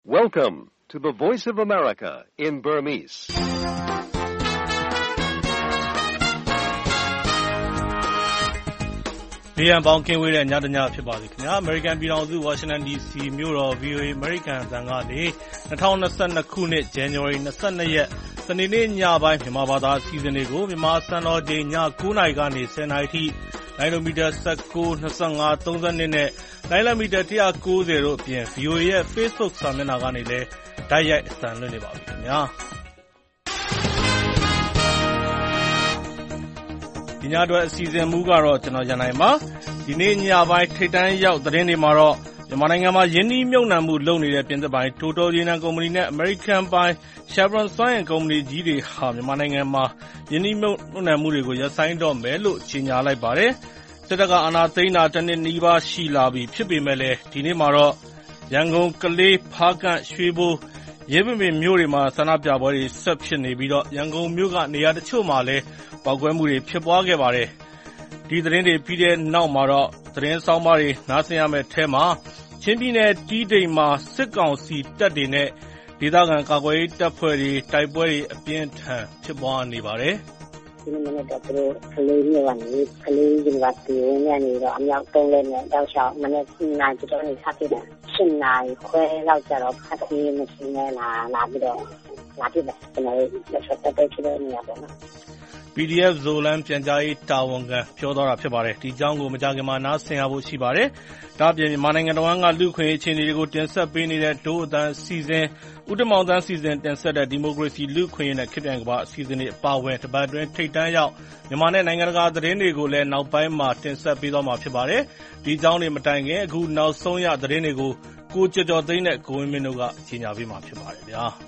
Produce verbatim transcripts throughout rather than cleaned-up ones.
Welcome to the Voice of America in Burmese. ။ဒီရန်ပေါင်းကင်းဝေးတဲ့ညတညဖြစ်ပါစေခင်ဗျာ။ American ပြည်ထောင်စု Washington ဒီ စီ မြို့တော် ဗွီအိုအေ American အသံကနေ၂၀၂၂ခုနှစ် ဇန်နဝါရီလ၂၂ရက်စနေနေ့ညပိုင်းမြန်မာဘာသာအစီအစဉ်တွေကိုမြန်မာစံတော်ချိန်ည၉နာရီကနေ၁၀နာရီထိလိုင်းနိုမီတာ၁၉, ၂၅, ၃၂နဲ့လိုင်းလမီတာ၁၉၀တို့အပြင် ဗွီအိုအေရဲ့ Facebook စာမျက်နှာကနေလည်းတိုက်ရိုက်အသံလွှင့်နေပါပြီခင်ဗျာ။ဒီညအတွက်အစီအစဉ်မူကတော့ကျွန်တော်ရန်နိုင်ပါ။ဒီနေ့ညပိုင်းထိပ်တန်းရောက်သတင်းတွေမှာတော့မြန်မာနိုင်ငံမှာယင်းနှီးမြှုပ်နှံမှုလုပ်နေတဲ့ပြင်သစ်ပိုင်း Total ရေနံကုမ္ပဏီနဲ့ American ပိုင်း Chevron စွမ်းအင်ကုမ္ပဏီကြီးတွေဟာမြန်မာနိုင်ငံမှာယင်းနှီးမြှုပ်နှံမှုတွေကိုရပ်ဆိုင်းတော့မယ်လို့ကြေညာလိုက်ပါတယ်။စစ်တပ်ကအာဏာသိမ်းတာတစ်နှစ်နီးပါးရှိလာပြီဖြစ်ပေမဲ့လည်းဒီနေ့မှာတော့ရန်ကုန်၊ကလေး၊ဖားကန့်၊ရွှေဘို၊ရဲပင်ပင်မြို့တွေမှာဆန္ဒပြပွဲတွေဆက်ဖြစ်နေပြီးတော့ရန်ကုန်မြို့ကနေရာတချို့မှာလည်းပေါက်ကွဲမှုတွေဖြစ်ပွားခဲ့ပါတယ်။ဒီသတင်းတွေပြီးတဲ့နောက်မှာတော့သတင်းဆောင်းပါးတွေနားဆင်ရမယ့်ထဲမှာချင်းပြည်နယ်တီးတိန်မှာစစ်ကောင်စီတပ်တွေနဲ့ဒေသခံကာကွယ်ရေးတပ်ဖွဲ့တွေတိုက်ပွဲတွေအပြင်းထန်ဖြစ်ပွားနေပါတယ်။ဒီနေ့မနေ့ကသူတို့ကလေးမျိုးကနေကလေးယူနီဗာစီဝင်နေတော့အမြောက်သုံးလက်နဲ့တောက်လျှောက်မနေ့နိုင်ကျတော့နေဆက်ဖြစ်တယ်။ရှင်းနိုင်ခွဲလောက်ကြတော့ဖတ်ပြီးမရှိနေလားလာပြီးတော့လာပြတယ်ကျွန်တော်လက်ဆက်တက်ချင်နေရပါတော့။ ပီဒီအက်ဖ် Zolan ပြန်ကြားရေးတာဝန်ခံပြောသွားတာဖြစ်ပါတယ်။ဒီအကြောင်းကိုမကြာခင်မှာနားဆင်ရဖို့ရှိပါတယ်။ဒါ့အပြင်မြန်မာနိုင်ငံတော်ကလူ့အခွင့်အရေးအခြေအနေတွေကိုတင်ဆက်ပေးနေတဲ့ဒို့အသံအစီအစဉ်ဦးတင်မောင်သန်းစီစဉ်တင်ဆက်တဲ့ဒီမိုကရေစီလူ့အခွင့်အရေးနဲ့ခေတ်ပြိုင်ကမ္ဘာအစီအစဉ်တွေအပါအဝင်တပတ်အတွင်းထိပ်တန်းရောက်မြန်မာနဲ့နိုင်ငံတကာသတင်းတွေကိုလည်းနောက်ပိုင်းမှာတင်ဆက်ပေးသွားမှာဖြစ်ပါတယ်။ဒီအကြောင်းတွေမတိုင်ခင်အခုနောက်ဆုံးရသတင်းတွေကိုကိုကျော်ကျော်သိန်းနဲ့ကိုဝင်းမင်းတို့ကကြီးညာပေးမှာဖြစ်ပါတယ်ဗျာ။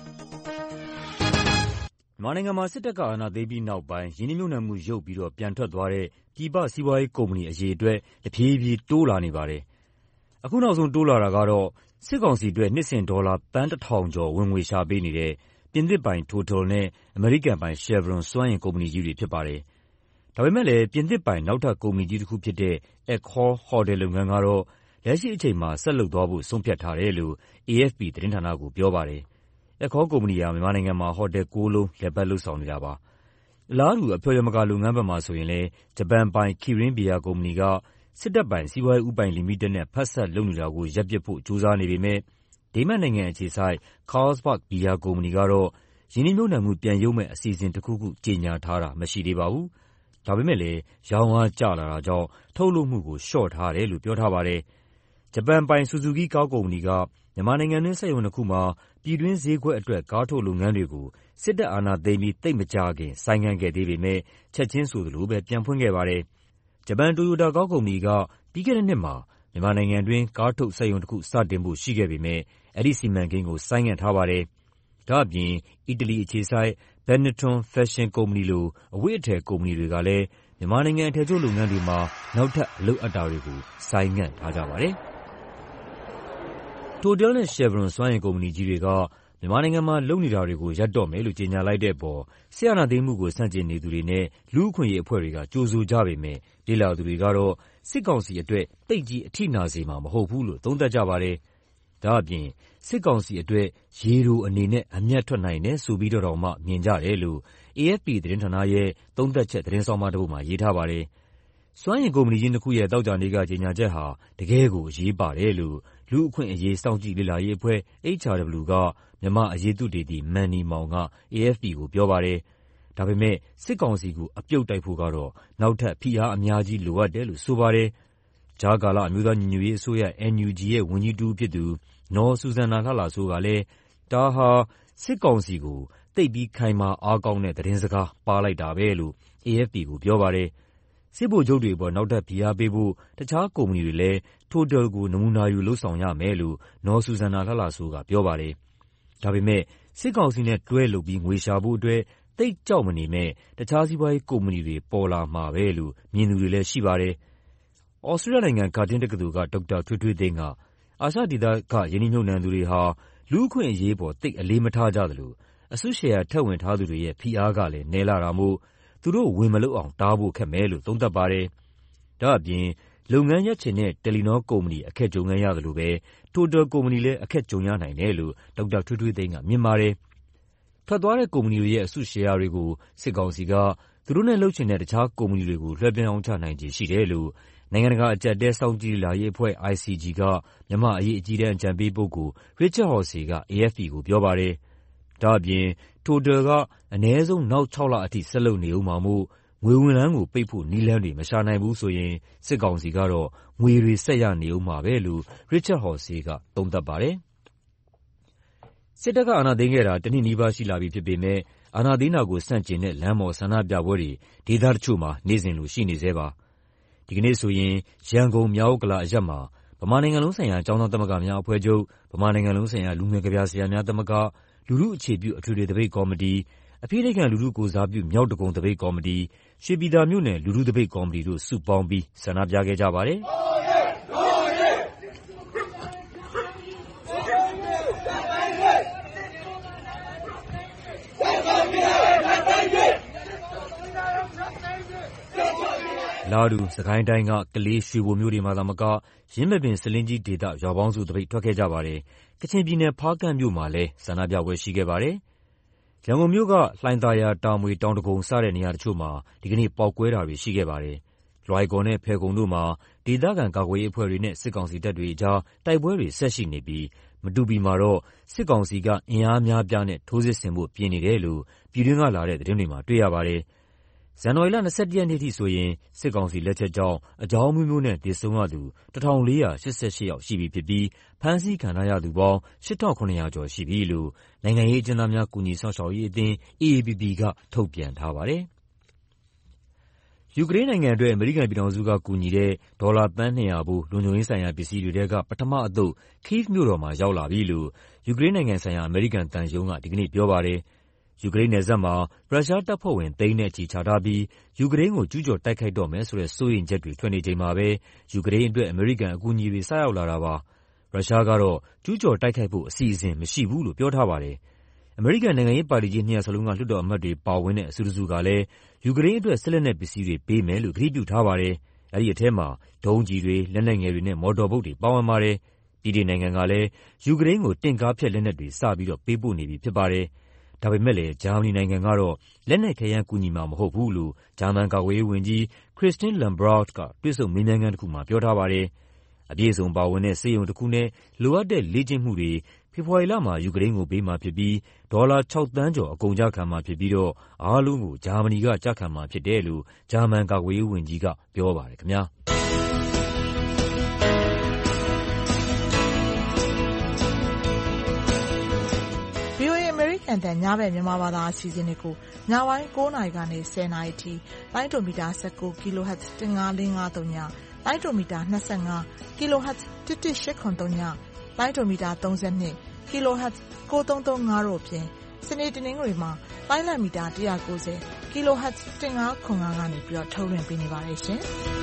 မြန်မာနိုင်ငံမှာစစ်တပ်ကအာဏာသိမ်းပြီးနောက်ပိုင်းရင်းနှီးမြှုပ်နှံမှုရုပ်ပြီးတော့ပြန်ထွက်သွားတဲ့ပြည်ပစီးပွားရေးကုမ္ပဏီအရေအတွက်တဖြည်းဖြည်းတိုးလာနေပါတယ်။အခုနောက်ဆုံးတိုးလာတာကတော့စစ်ကောင်စီအတွက်နှစ်စဉ်ဒေါ်လာသန်းတစ်ထောင်ကျော်ဝင်ငွေရှာပေးနေတဲ့ပြင်သစ်ပိုင် Total နဲ့အမေရိကန်ပိုင် Chevron စွမ်းအင်ကုမ္ပဏီကြီးတွေဖြစ်ပါတယ်။ဒါပေမဲ့လည်းပြင်သစ်ပိုင်နောက်ထပ်ကုမ္ပဏီကြီးတစ်ခုဖြစ်တဲ့ Accor ဟိုတယ်လုပ်ငန်းကတော့လက်ရှိအချိန်မှာဆက်လုပ်သွားဖို့ဆုံးဖြတ်ထားတယ်လို့ အေအက်ဖ်ပီ သတင်းဌာနကိုပြောပါတယ်။ Accor ကုမ္ပဏီဟာမြန်မာနိုင်ငံမှာဟိုတယ်ကိုးလုံးလည်ပတ်လုပ်ဆောင်နေတာပါ။အလားတူအဖျော်ယမကာလုပ်ငန်းဘက်မှာဆိုရင်လည်းဂျပန်ပိုင် Kirin ဘီယာကုမ္ပဏီကစစ်တပ်ပိုင်စီးပွားရေးဦးပိုင်လီမိတက်နဲ့ဖက်စပ်လုပ်နေတာကိုရပ်ပစ်ဖို့ကြိုးစားနေပေမဲ့ဒိန်းမတ်နိုင်ငံအခြေစိုက် Carlsberg ဘီယာကုမ္ပဏီကတော့ရင်းနှီးမြှုပ်နှံမှုပြန်ရုပ်မယ့်အစီအစဉ်တစ်ခုခုကြေညာထားတာမရှိသေးပါဘူး။ဒါပေမဲ့လည်းရောင်းအားကျလာတာကြောင့်ထုတ်လုပ်မှုကိုလျှော့ထားတယ်လို့ပြောထားပါတယ်။ဂျပန်ပိုင် Suzuki ကားကုမ္ပဏီကမြန်မာနိုင်ငံတွင်းစက်ရုံနှစ်ခုမှာပြည်တွင်းဈေးကွက်အတွက်ကားထုတ်လုပ်ငန်းတွေကိုစစ်တပ်အာဏာသိမ်းပြီးသိပ်မကြာခင်ဆိုင်းငံ့ခဲ့သေးပေမဲ့ချက်ချင်းဆိုသလိုပဲပြန်ဖွင့်ခဲ့ပါတယ်။ဂျပန်တိုယိုတာကားကုမ္ပဏီကပြီးခဲ့တဲ့နှစ်မှာမြန်မာနိုင်ငံတွင်းကားထုတ်စက်ရုံတစ်ခုစတင်ဖို့ရှိခဲ့ပေမဲ့အဲဒီစီမံကိန်းကိုဆိုင်းငံ့ထားပါတယ်။ဒါ့အပြင်အီတလီအခြေစိုက် Benetton ဖက်ရှင်ကုမ္ပဏီလိုအဝတ်အထည်ကုမ္ပဏီတွေကလည်းမြန်မာနိုင်ငံအထည်ချုပ်လုပ်ငန်းတွေမှာနောက်ထပ်အလုပ်အပ်တာတွေကိုဆိုင်းငံ့ထားကြပါတယ်။ Total နဲ့ Chevron စွမ်းအင်ကုမ္ပဏီကြီးတွေကမြန်မာနိုင်ငံမှာလုပ်နေတာတွေကိုရပ်တော့မယ်လို့ကြေညာလိုက်တဲ့အပေါ်စစ်အာဏာသိမ်းမှုကိုဆန့်ကျင်နေသူတွေနဲ့လူ့အခွင့်အရေးအဖွဲ့တွေကကြိုဆိုကြပေမဲ့လေ့လာသူတွေကတော့စစ်ကောင်စီအတွက်သိပ်ကြီးအထိနာစေမှာမဟုတ်ဘူးလို့သုံးသပ်ကြပါတယ်။ဒါ့အပြင်စစ်ကောင်စီအတွက်ရေတိုအနေနဲ့အမြတ်ထွက်နိုင်တယ်ဆိုပြီးတော့တောင်မှမြင်ကြတယ်လို့ အေအက်ဖ်ပီ သတင်းဌာနရဲ့သုံးသပ်ချက်သတင်းဆောင်းပါးတစ်ပုဒ်မှာရေးထားပါတယ်။စွမ်းအင်ကုမ္ပဏီကြီးနှစ်ခုရဲ့သောကြာနေ့ကကြေညာချက်ဟာတကယ့်ကိုအရေးပါတယ်လို့လူ့အခွင့်အရေးစောင့်ကြည့်လေ့လာရေးအဖွဲ့ အေစ်ချ်အာဒဗ်လျူ ကမြန်မာ့အရေးသုတေသီမန်နီမောင်က အေအက်ဖ်ပီကိုပြောပါတယ်။ဒါပေမဲ့စစ်ကောင်စီကိုအပြုတ်တိုက်ဖို့ကတော့နောက်ထပ်ဖိအားအများကြီးလိုအပ်တယ်လို့ဆိုပါတယ်။ကြားကာလအမျိုးသားညီညွတ်ရေးအစိုးရ အန်ယူဂျီရဲ့ဝန်ကြီးတစ်ဦးဖြစ်သူနော်ဆူဇန်နာလှလှစိုးကလည်းဒါဟာစစ်ကောင်စီကိုသိပ်ပြီးခိုင်မာအားကောင်းတဲ့သတင်းစကားပါးလိုက်တာပဲလို့ အေအက်ဖ်ပီကိုပြောပါတယ်။စစ်ဗိုလ်ချုပ်တွေအပေါ်နောက်ထပ်ဖိအားပေးဖို့တခြားကုမ္ပဏီတွေလည်း Total ကိုနမူနာယူလုပ်ဆောင်ရမယ်လို့နော်ဆူဇန်နာလှလှစိုးကပြောပါတယ်။ဒါပေမဲ့စစ်ကောင်စီနဲ့တွဲလုပ်ပြီးငွေရှာဖို့အတွက်သိပ်ကြောက်မနေမဲ့တခြားစီးပွားရေးကုမ္ပဏီတွေပေါ်လာမှာပဲလို့မြင်သူတွေလည်းရှိပါတယ်။သြစတြေးလျနိုင်ငံကာတင်းတက္ကသိုလ်ကဒေါက်တာထွေးထွေးသိန်းကအာရှဒေသကရင်းနှီးမြှုပ်နှံသူတွေဟာလူ့အခွင့်အရေးပေါ်သိပ်အလေးမထားကြသလိုအစုရှယ်ယာထည့်ဝင်ထားသူတွေရဲ့ဖိအားကလည်းနည်းလာတာမို့သူတို့ဝင်မလုပ်အောင်တားဖို့ခက်မယ်လို့သုံးသပ်ပါတယ်။ဒါ့အပြင်လုပ်ငန်းရပ်ချင်တဲ့ တယ်လီနောကုမ္ပဏီအခက်ကြုံခဲ့ရသလိုပဲ Total ကုမ္ပဏီလည်းအခက်ကြုံရနိုင်တယ်လို့ဒေါက်တာထွေးထွေးသိန်းကမြင်ပါတယ်။ထွက်သွားတဲ့ကုမ္ပဏီတွေရဲ့အစုရှယ်ယာတွေကိုစစ်ကောင်စီကသူတို့နဲ့လုပ်ချင်တဲ့တခြားကုမ္ပဏီတွေကိုလွှဲပြောင်းရောင်းချနိုင်ခြေရှိတယ်လို့နိုင်ငံတကာအကြပ်အတည်းစောင့်ကြည့်လေ့လာရေးအဖွဲ့ I C G ကမြန်မာ့အရေးအကြီးတန်းအကြံပေးပုဂ္ဂိုလ် Richard Horsey က A F P ကိုပြောပါတယ်။ဒါ့အပြင် Total ကအနည်းဆုံးနောက်ခြောက်လအထိဆက်လုပ်နေဦးမှာမို့ငွေဝင်လမ်းကိုပိတ်ဖို့နည်းလမ်းတွေမရှာနိုင်ဘူးဆိုရင်စစ်ကောင်စီကတော့ငွေတွေဆက်ရနေဦးမှာပဲလို့ Richard Horsey ကသုံးသပ်ပါတယ်။စစ်တပ်ကအာဏာသိမ်းခဲ့တာတနှစ်နီးပါးရှိလာပြီဖြစ်ပေမဲ့အာဏာသိမ်းတာကိုဆန့်ကျင်တဲ့လမ်းပေါ်ဆန္ဒပြပွဲတွေဒေသတချို့မှာနေ့စဉ်လိုရှိနေဆဲပါ။ဒီကနေ့ဆိုရင်ရန်ကုန်မြောက်ဥက္ကလာအရပ်မှာဗမာနိုင်ငံလုံးဆိုင်ရာကျောင်းသားသမဂ္ဂများအဖွဲ့ချုပ်၊ဗမာနိုင်ငံလုံးဆိုင်ရာလူငယ်ကဗျာဆရာများသမဂ္ဂ၊လူထုအခြေပြုအထွေထွေသပိတ်ကော်မတီ၊အဖိနှိပ်ခံလူထုကိုယ်စားပြုမြောက်ဒဂုံသပိတ်ကော်မတီ၊ရွှေပြည်သာမြို့နယ်လူထုသပိတ်ကော်မတီတို့စုပေါင်းပြီးဆန္ဒပြခဲ့ကြပါတယ်။လာတူ၊စစ်ကိုင်းတိုင်းကကလေး၊ရွှေဘိုမြို့တွေမှာသာမကယင်းမာပင်ဆားလင်းကြီးဒေသရွာပေါင်းစုသပိတ်ထွက်ခဲ့ကြပါတယ်။ကချင်ပြည်နယ်ဖားကန့်မြို့မှာလည်းဆန္ဒပြပွဲရှိခဲ့ပါတယ်။ရန်ကုန်မြို့ကလှိုင်သာယာ၊တာမွေ၊တောင်ဒဂုံစတဲ့နေရာတချို့မှာဒီကနေ့ပေါက်ကွဲတာတွေရှိခဲ့ပါတယ်။လွိုင်ကော်နဲ့ဖယ်ခုံတို့မှာဒေသခံကာကွယ်ရေးအဖွဲ့တွေနဲ့စစ်ကောင်စီတပ်တွေအကြားတိုက်ပွဲတွေဆက်ရှိနေပြီးမတူပီမှာတော့စစ်ကောင်စီကအင်အားအများအပြားနဲ့ထိုးစစ်ဆင်ဖို့ပြင်နေတယ်လို့ပြည်တွင်းကလာတဲ့သတင်းတွေမှာတွေ့ရပါတယ်။ဇန်နဝါရီလ၂၁ရက်နေ့ထိဆိုရင်စစ်ကောင်စီလက်ချက်ကြောင့်အကြောင်းအမျိုးမျိုးနဲ့သေဆုံးရသူတထောင်လေးရာရှစ်ဆယ့်ရှစ်ယောက်ရှိပြီဖြစ်ပြီးဖမ်းဆီးခံထားရသူပေါင်းရှစ်ထောင်ခုနစ်ရာကျော်ရှိပြီလို့နိုင်ငံရေးအကျဉ်းသားများကူညီစောင့်ရှောက်ရေးအသင်း A A P P ကထုတ်ပြန်ထားပါတယ်။ယူကရိန်းနိုင်ငံအတွက်အမေရိကန်ပြည်ထောင်စုကကူညီတဲ့ဒေါ်လာသန်းနှစ်ရာဖိုးလုံခြုံရေးဆိုင်ရာပစ္စည်းတွေထဲကပထမအသုတ် Kyiv မြို့တော်မှာရောက်လာပြီလို့ယူကရိန်းနိုင်ငံဆိုင်ရာအမေရိကန်သံရုံးကဒီကနေ့ပြောပါတယ်။ယူကရိန်းနယ်စပ်မှာရုရှားတပ်ဖွဲ့ဝင်သိန်းနဲ့ချီချထားပြီးယူကရိန်းကိုကျူးကျော်တိုက်ခိုက်တော့မယ်ဆိုတဲ့စိုးရိမ်ချက်တွေထွက်နေချိန်မှာပဲယူကရိန်းအတွက်အမေရိကန်အကူအညီတွေစရောက်လာတာပါ။ရုရှားကတော့ကျူးကျော်တိုက်ခိုက်ဖို့အစီအစဉ်မရှိဘူးလို့ပြောထားပါတယ်။အမေရိကန်နိုင်ငံရေးပါတီကြီးနှစ်ရပ်စလုံးကလွှတ်တော်အမတ်တွေပါဝင်တဲ့အစုစုကလည်းယူကရိန်းအတွက်စစ်လက်နက်ပစ္စည်းတွေပေးမယ်လို့ကတိပြုထားပါတယ်။အဲဒီအထဲမှာဒုံးကျည်တွေ၊လက်နက်ငယ်တွေနဲ့မော်တော်ဘုတ်တွေပါဝင်ပါတယ်။ဗြိတိန်နိုင်ငံကလည်းယူကရိန်းကိုတင့်ကားဖျက်လက်နက်တွေစပြီးတော့ပေးပို့နေပြီဖြစ်ပါတယ်။ဒါပေမဲ့လည်းဂျာမနီနိုင်ငံကတော့လက်နက်ခဲယမ်းကူညီမှာမဟုတ်ဘူးလို့ဂျာမန်ကာကွယ်ရေးဝန်ကြီး Christine Lambrecht ကတွေ့ဆုံမေးမြန်းခန်းတခုမှာပြောထားပါတယ်။အပြည့်အစုံပါဝင်တဲ့ဆေးရုံတခုနဲ့လိုအပ်တဲ့လေ့ကျင့်မှုတွေဖေဖော်ဝါရီလမှာယူကရိန်းကိုပေးမှာဖြစ်ပြီးဒေါ်လာခြောက်သန်းကျော်အကုန်ကျခံမှာဖြစ်ပြီးတော့အားလုံးကိုဂျာမနီကကျခံမှာဖြစ်တယ်လို့ဂျာမန်ကာကွယ်ရေးဝန်ကြီးကပြောပါတယ်ခင်ဗျာ။အန်တန်ညဘက်မြန်မာဘာသာအစီအစဉ်တွေကိုညပိုင်း၉နာရီကနေ၁၀နာရီထိလိုင်းဒိုမီတာ၁၉ kHz ၁၅၄၅၃ညလိုင်းဒိုမီတာ၂၅ kHz ၁၁၈၇၃ညလိုင်းဒိုမီတာ၃၂ kHz ၉၃၃၅တို့ဖြင့်စနေတနင်္ဂနွေမှာလိုင်းလံမီတာ၁၉၀ kHz ၁၅၇၅ကနေပြီးတော့ထုတ်လွှင့်ပေးနေပါတယ်ရှင်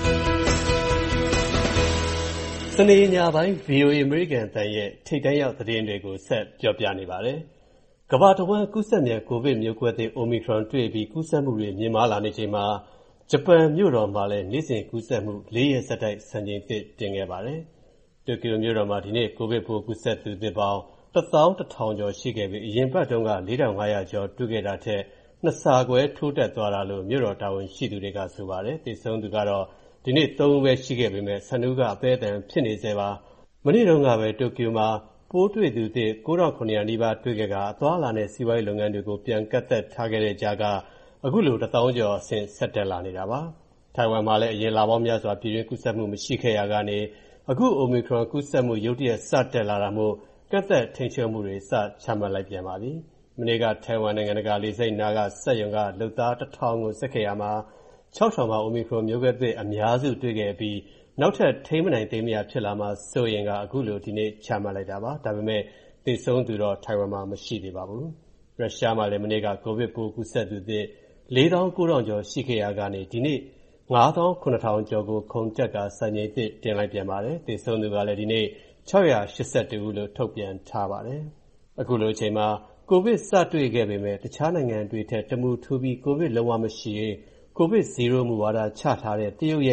စနေညပိုင်း V O A American အသံရဲ့ထိပ်တန်းရောက်သတင်းတွေကိုဆက်ပြောပြနေပါတယ်ကမ္ဘာတစ်ဝန်းကူးစက်မြန်ကိုဗစ်မျိုးကွဲသစ် Omicron တွေ့ပြီးကူးစက်မှုတွေမြင့်မားလာနေချိန်မှာဂျပန်မြို့တော်မှာလည်းနေ့စဉ်ကူးစက်မှုလေးရက်ဆက်တိုက်စံချိန်သစ်တင်ခဲ့ပါတယ်။တိုကျိုမြို့တော်မှာဒီနေ့ကိုဗစ်ပိုးကူးစက်သူသစ်ပေါင်းတစ်သောင်းတစ်ထောင်ကျော်ရှိခဲ့ပြီးအရင်ပတ်တုန်းကလေးထောင်ငါးရာကျော်တွေ့ခဲ့တာထက်နှစ်ဆခွဲထိုးတက်သွားတာလို့မြို့တော်တာဝန်ရှိသူတွေကဆိုပါတယ်။သေဆုံးသူကတော့ဒီနေ့သုံးဦးပဲရှိခဲ့ပေမဲ့ဆန်နူးကအသေးအတန်ဖြစ်နေသေးပါ။မနေ့တုန်းကပဲတိုကျိုမှာပိုးတွေ့သူသစ်ကိုးထောင်ခုနှစ်ရာနီးပါးတွေ့ခဲ့ကအသွားလာနဲ့စီးပွားရေးလုပ်ငန်းတွေကိုပြန်ကတ်သက်ထားခဲ့တဲ့ကြားကအခုလိုတစ်သောင်းကျော်အဆင့်ဆက်တက်လာနေတာပါ။ထိုင်ဝမ်မှာလည်းအရင်လပေါင်းများစွာပြည်တွင်းကူးစက်မှုမရှိခဲ့ရာကနေအခု Omicron ကူးစက်မှုရုတ်တရက်စတက်လာတာမို့ကတ်သက်ထိန်းချုပ်မှုတွေစချမှတ်လိုက်ပြန်ပါပြီ။မနေ့ကထိုင်ဝမ်နိုင်ငံတကာလေဆိပ်နားကစက်ရုံကလုပ်သားတစ်ထောင်ကိုစစ်ခဲ့ရမှာခြောက်ထောင်မှာ Omicron မျိုးကွဲသစ်အများစုတွေ့ခဲ့ပြီးနောက်ထပ်ထိန်းမနိုင်သိမ်းမရဖြစ်လာမှာဆိုရင်ကအခုလိုဒီနေ့ချမှတ်လိုက်တာပါဒါပေမဲ့သေဆုံးသူတော့ထိုင်ဝမ်မှာမရှိသေးပါဘူးရုရှားမှာလည်းမနေ့ကကိုဗစ်ပိုးကူးစက်သူသစ်လေးသောင်းကိုးထောင်ကျော်ရှိခဲ့ရာကနေဒီနေ့ငါးသောင်းခုနှစ်ထောင်ကျော်ကိုခုန်တက်ကစံချိန်သစ်တင်လိုက်ပြန်ပါတယ်သေဆုံးသူကလည်းဒီနေ့ခြောက်ရာရှစ်ဆယ်၂ဦးလို့ထုတ်ပြန်ထားပါတယ်အခုလိုအချိန်မှာကိုဗစ်စတွေ့ခဲ့ပေမဲ့တခြားနိုင်ငံတွေထက်တမူထူပြီးကိုဗစ်လုံးဝမရှိရင်ကိုဗစ်ဇီရိုမူဝါဒချထားတဲ့တရုတ်ရဲ့အ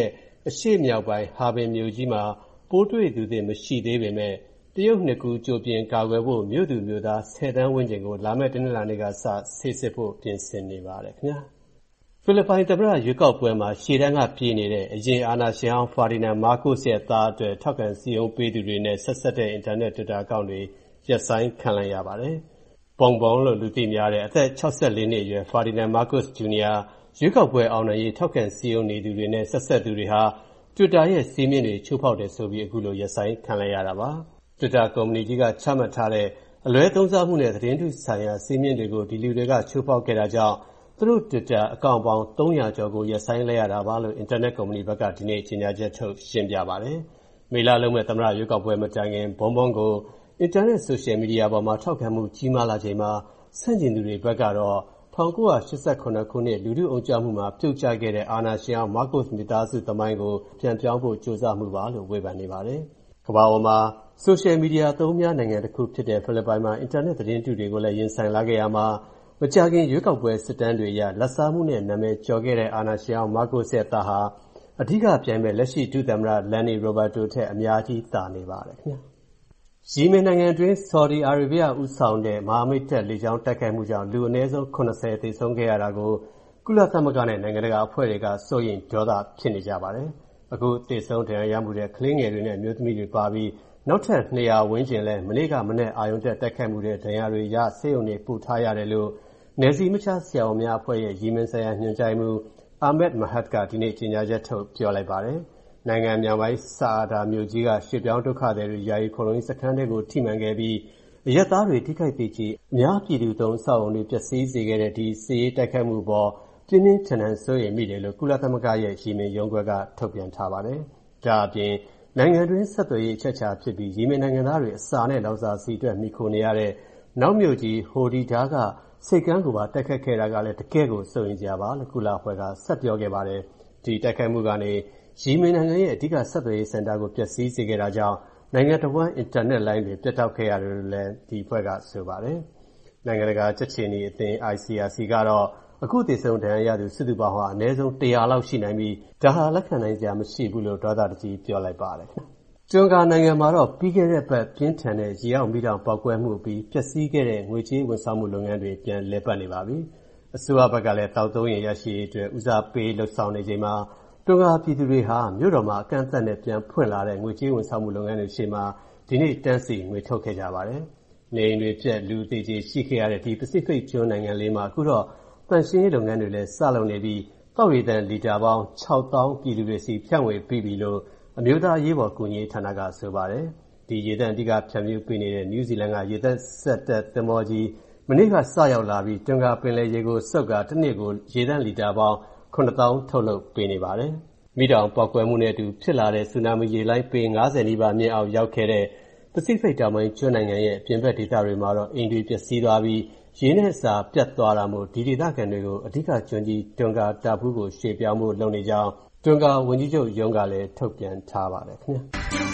အရှေ့မြောက်ပိုင်းဟာဘင်မြို့ကြီးမှာပိုးတွေ့သူသစ်မရှိသေးပေမဲ့တရုတ်နှစ်ကူကြိုပြင်ကာကွယ်ဖို့မြို့သူမြို့သားဆယ်သန်းဝန်းကျင်ကိုလာမယ့်တနင်္လာနေ့ကစဆေးစစ်ဖို့ပြင်ဆင်နေပါတယ်ခင်ဗျာဖိလစ်ပိုင်သမ္မတရွေးကောက်ပွဲမှာရှေ့တန်းကပြေးနေတဲ့အရင်အာဏာရှင်ဟောင်းဖာဒီနန်မာကိုစ်ရဲ့သားအတွက်ထောက်ခံစည်းရုံးပေးသူတွေနဲ့ဆက်ဆက်တဲ့အင်တာနက် Twitter အကောင့်တွေရပ်ဆိုင်းခံလိုက်ရပါတယ်။ပုံပုံလို့လူသိများတဲ့အသက်၆၄နှစ်အရွယ်ဖာဒီနန်မာကိုစ်ဂျူနီယာရွေးကောက်ပွဲအောင်နိုင်ရေးထောက်ခံစည်းရုံးနေသူတွေနဲ့ဆက်ဆက်သူတွေဟာ Twitter ရဲ့စည်းမျဉ်းတွေချိုးဖောက်တယ်ဆိုပြီးအခုလိုရပ်ဆိုင်းခံလိုက်ရတာပါ။ Twitter ကုမ္ပဏီကြီးကချမှတ်ထားတဲ့အလွဲသုံးစားမှုနဲ့သတင်းတုဆိုင်ရာစည်းမျဉ်းတွေကိုဒီလူတွေကချိုးဖောက်ခဲ့တာကြောင့်သူတို့ Twitter အကောင့်ပေါင်းသုံးရာကျော်ကိုရပ်ဆိုင်းလိုက်ရတာပါလို့အင်တာနက်ကုမ္ပဏီဘက်ကဒီနေ့ကြေညာချက်ထုတ်ရှင်းပြပါတယ်။မေလလုံးမဲ့သမ္မတရွေးကောက်ပွဲမတိုင်ခင်ဘုံဘုံကိုအင်တာနက်ဆိုရှယ်မီဒီယာပေါ်မှာထောက်ခံမှုကြီးမားလာချိန်မှာဆန့်ကျင်သူတွေဘက်ကတော့၁၉၈၇ခုနှစ်လူထုအုံကြွမှုမှာပြုတ်ကျခဲ့တဲ့အာဏာရှင်အောင်မာကိုစ်မိသားစုသမိုင်းကိုပြန်ပြောင်းဖို့ကြိုးစားမှုပါလို့ဝေဖန်နေပါတယ်။ကမ္ဘာပေါ်မှာဆိုရှယ်မီဒီယာသုံးများနိုင်ငံတစ်ခုဖြစ်တဲ့ဖိလစ်ပိုင်မှာအင်တာနက်သတင်းတုတွေကိုလည်းရင်ဆိုင်လာခဲ့ရမှာမကြာခင်ရွေးကောက်ပွဲစစ်တမ်းတွေအရလက်စားမှုနဲ့နာမည်ကျော်ခဲ့တဲ့အာဏာရှင်အောင်မာကိုစ်ရဲ့သားဟာအဓိကပြိုင်မဲ့လက်ရှိဒုသမ္မတလန်နီရိုဘတ်တိုထက်အများကြီးသာနေပါတယ်ခင်ဗျာ။ယီမင်နိုင်ငံတွင်းဆော်ဒီအာရေဗျဦးဆောင်တဲ့မဟာမိတ်တပ်လေကြောင်းတိုက်ခိုက်မှုကြောင့်လူအနည်းဆုံး၇၀သေဆုံးခဲ့ရတာကိုကုလသမဂ္ဂနဲ့နိုင်ငံတကာအဖွဲ့တွေကစိုးရိမ်ဒေါသဖြစ်နေကြပါတယ်။အခုသေဆုံးဒဏ်ရာရမှုတဲ့ကလေးငယ်တွေနဲ့မျိုးသမီးတွေပါပြီးနောက်ထပ်၂၀၀ဝန်းကျင်လဲမနေ့ကမနေ့အာရုံတက်တိုက်ခိုက်မှုတဲ့ဒဏ်ရာတွေရဆေးရုံတွေပို့ထားရတယ်လို့နယ်စည်းမခြားဆရာဝန်များအဖွဲ့ရဲ့ယီမင်ဆိုင်ရာညွှန်ကြားမှုအာမက်မဟတ်ကဒီနေ့ကြေညာချက်ထုတ်ပြောလိုက်ပါတယ်။နိုင်ငံမြောက်ပိုင်းဆာအာဒါမြို့ကြီးကရွှေ့ပြောင်းဒုက္ခသည်တွေယာယီခိုလုံရေးစခန်းတွေကိုထိမှန်ခဲ့ပြီးအရပ်သားတွေထိခိုက်သေးချေအများပြည်သူသုံးအဆောက်အုံတွေပျက်စီးစေခဲ့တဲ့ဒီစစ်ရေးတိုက်ခိုက်မှုပေါ်ပြင်းပြင်းထန်ထန်စိုးရိမ်မိတယ်လို့ကုလသမဂ္ဂရဲ့ယီမင်ရုံးခွဲကထုတ်ပြန်ထားပါတယ်။ဒါအပြင်နိုင်ငံတွင်းဆက်သွယ်ရေးအချက်အခြာဖြစ်ပြီးယီမင်နိုင်ငံသားတွေအစာနဲ့လောင်စာဆီအတွက်မိခိုနေရတဲ့နောက်မြို့ကြီးဟိုဒီဒါကစိတ်ကမ်းကိုပါတက်ခတ်ခဲ့တာကလည်းတကယ့်ကိုစိုးရိမ်ကြပါလို့ကုလအဖွဲ့ကဆက်ပြောခဲ့ပါတယ်။ဒီတိုက်ခိုက်မှုကနေယီမင်နိုင်ငံရဲ့အဓိကဆက်သွယ်ရေးစင်တာကိုပျက်စီးစေခဲ့တာကြောင့်နိုင်ငံတော်ဝန်အင်တာနက်လိုင်းတွေပြတ်တောက်ခဲ့ရတယ်လို့လည်းဒီအဖွဲ့ကဆိုပါတယ်။နိုင်ငံတကာကြက်ချီနီအသင်း I C R C ကတော့အခုသေဆုံးဒဏ်ရာရသူစုစုပေါင်းဟာအနည်းဆုံး၁၀၀လောက်ရှိနိုင်ပြီးဒါဟာလက်ခံနိုင်စရာမရှိဘူးလို့ဒေါသတကြီးပြောလိုက်ပါတယ်။ကျွန်းကာနိုင်ငံမှာတော့ပြီးခဲ့တဲ့ပတ်ပြင်းထန်တဲ့ရေအောက်မီးတောင်ပေါက်ကွဲမှုပြီးပျက်စီးခဲ့တဲ့ငွေကြေးဝန်ဆောင်မှုလုပ်ငန်းတွေပြန်လည်ပတ်နေပါပြီ။အစိုးရဘက်ကလည်းတောက်သုံးရင်ရရှိရေးအတွက်ဦးစားပေးလှုပ်ဆောင်နေချိန်မှာကျွန်းကာပြည်သူတွေဟာမြို့တော်မှာအကန့်အသတ်နဲ့ပြန်ဖွင့်လာတဲ့ငွေကြေးဝန်ဆောင်မှုလုပ်ငန်းတွေရှေ့မှာဒီနေ့တန်းစီငွေထုတ်ခဲ့ကြပါတယ်။နေအိမ်တွေပြက်လူသေးချေရှိခဲ့ရတဲ့ဒီပစိဖိတ်ကျွန်းနိုင်ငံလေးမှာအခုတော့တန်ရှင်းရေးလုပ်ငန်းတွေလည်းစလုပ်နေပြီးတောက်ရည်တန်လီတာပေါင်း၆သောင်းပြည်သူတွေစီဖြန့်ဝေပြီးပြီလို့အမျိုးသားရေးပေါ်ကူညီရေးဌာနကဆိုပါတယ်။ဒီရေတန်အဓိကဖြန့်ဖြူးပေးနေတဲ့နယူးဇီလန်ကရေသက်ဆက်တက်သင်္ဘောကြီးမနေ့ကစရောက်လာပြီးတွန်းကာပင်လယ်ရေကိုစုပ်ကတစ်နှစ်ကိုရေတန်လီတာပေါင်းခုနှစ်သောင်းထုတ်လုပ်ပေးနေပါတယ်။မိတောင်ပေါက်ကွဲမှုနဲ့အတူဖြစ်လာတဲ့ဆူနာမီရေလိုင်းပေ၅၀နီးပါးမြင့်အောင်ရောက်ခဲ့တဲ့ပစိဖိတ်တောင်ပိုင်းကျွန်းနိုင်ငံရဲ့အပြင်ဘက်ဒေသတွေမှာတော့အိမ်တွေပျက်စီးသွားပြီးရေနဲ့စာပြတ်သွားတာမို့ဒီဒေသခံတွေကိုအဓိကကျွန်းကြီးတွန်းကာတာဖူးကိုရှေ့ပြောင်းဖို့လုပ်နေကြောင်းတွန်းကာဝန်ကြီးချုပ်ရုံးကလည်းထုတ်ပြန်ထားပါတယ်ခင်ဗျာ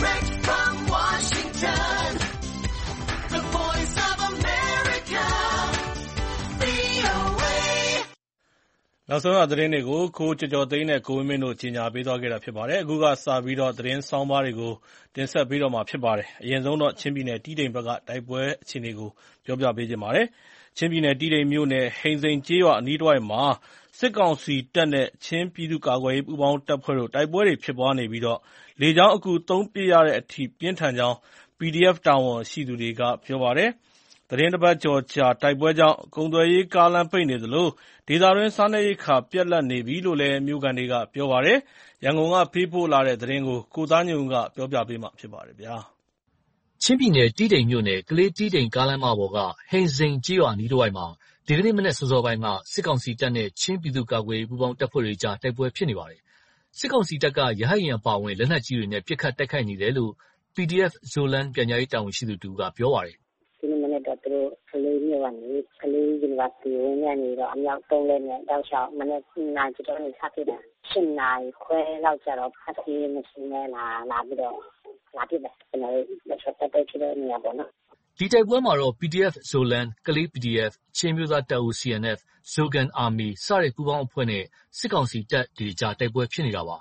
နောက်ဆုံးရသတင်းတွေကိုကိုကျော်ကျော်သိန်းနဲ့ကိုဝင်းမင်းတို့ကြီးညာပေးသွားခဲ့တာဖြစ်ပါတယ်အခုကစပြီးတော့သတင်းဆောင်းပါးတွေကိုတင်ဆက်ပေးတော့မှာဖြစ်ပါတယ်အရင်ဆုံးတော့ချင်းပြည်နယ်တီးတိန်ဘက်ကတိုက်ပွဲအခြေအနေကိုပြောပြပေးခြင်းပါတယ်ချင်းပြည်နယ်တီးတိန်မြို့နယ်ဟိန်စိန်ကျေးရွာအနီးတစ်ဝိုက်မှာစစ်ကောင်စီတပ်နဲ့ချင်းပြည်သူ့ကာကွယ်ရေးပူးပေါင်းတပ်ဖွဲ့တို့တိုက်ပွဲတွေဖြစ်ပွားနေပြီးတော့လေကြောင်းအကူသုံးပစ်ရတဲ့အထိပြင်းထန်ကြောင်း P D F တာဝန်ရှိသူတွေကပြောပါတယ်သတင်းတစ်ပတ်ကျော်ကြာတိုက်ပွဲကြောင့်ကုန်သွယ်ရေးကားလမ်းပိတ်နေသလိုဒေသတွင်းစားနပ်ရိက္ခာပြတ်လတ်နေပြီလို့လည်းမြို့ကန်တွေကပြောပါတယ်ရန်ကုန်ကဖေးပို့လာတဲ့သတင်းကိုကိုသားညုံကပြောပြပေးမှာဖြစ်ပါတယ်ဗျာချင်းပြည်နယ်တီးတိန်မြို့နယ်ကလေးတီးတိန်ကားလမ်းမပေါ်ကဟိန်စိန်ကျေးရွာနီးတစ်ဝိုက်မှာဒီကနေ့မနက်စောစောပိုင်းကစစ်ကောင်စီတပ်နဲ့ချင်းပြည်သူ့ကာကွယ်ရေးပူးပေါင်းတပ်ဖွဲ့တွေကြားတိုက်ပွဲဖြစ်နေပါတယ်စစ်ကောင်စီတပ်ကရဟတ်ယာဉ်အပါအဝင်လက်နက်ကြီးတွေနဲ့ပစ်ခတ်တိုက်ခိုက်နေတယ်လို့ P D F Zoland ပြန်ကြားရေးတာဝန်ရှိသူတူကပြောပါတယ်ဒီနေ့မနေ့တော့သူတို့ကလေးမျိုးကနေကလေးယူနီဗာစီဝင်ရနေတော့အမြောက်သုံးလဲနဲ့တောက်လျှောက်မနေ့နာကျတော့နေဆက်ဖြစ်တာရှစ်နာရီခွဲလောက်ကျတော့ဖတ်စီမရှိနေလာလာပြီးတော့လာပြတယ်ကျွန်တော်လက်ချက်တက်တဲ့ဖြစ်တဲ့နေရာပေါ့နော်ဒီတိုက်ပွဲမှာတော့ P D F Zoland ကလေး P D F ချင်းမျိုးသားတပ်ဦး C N F Zogan Army စတဲ့ပူးပေါင်းအဖွဲ့နဲ့စစ်ကောင်စီတပ်တွေကြားတိုက်ပွဲဖြစ်နေတာပါ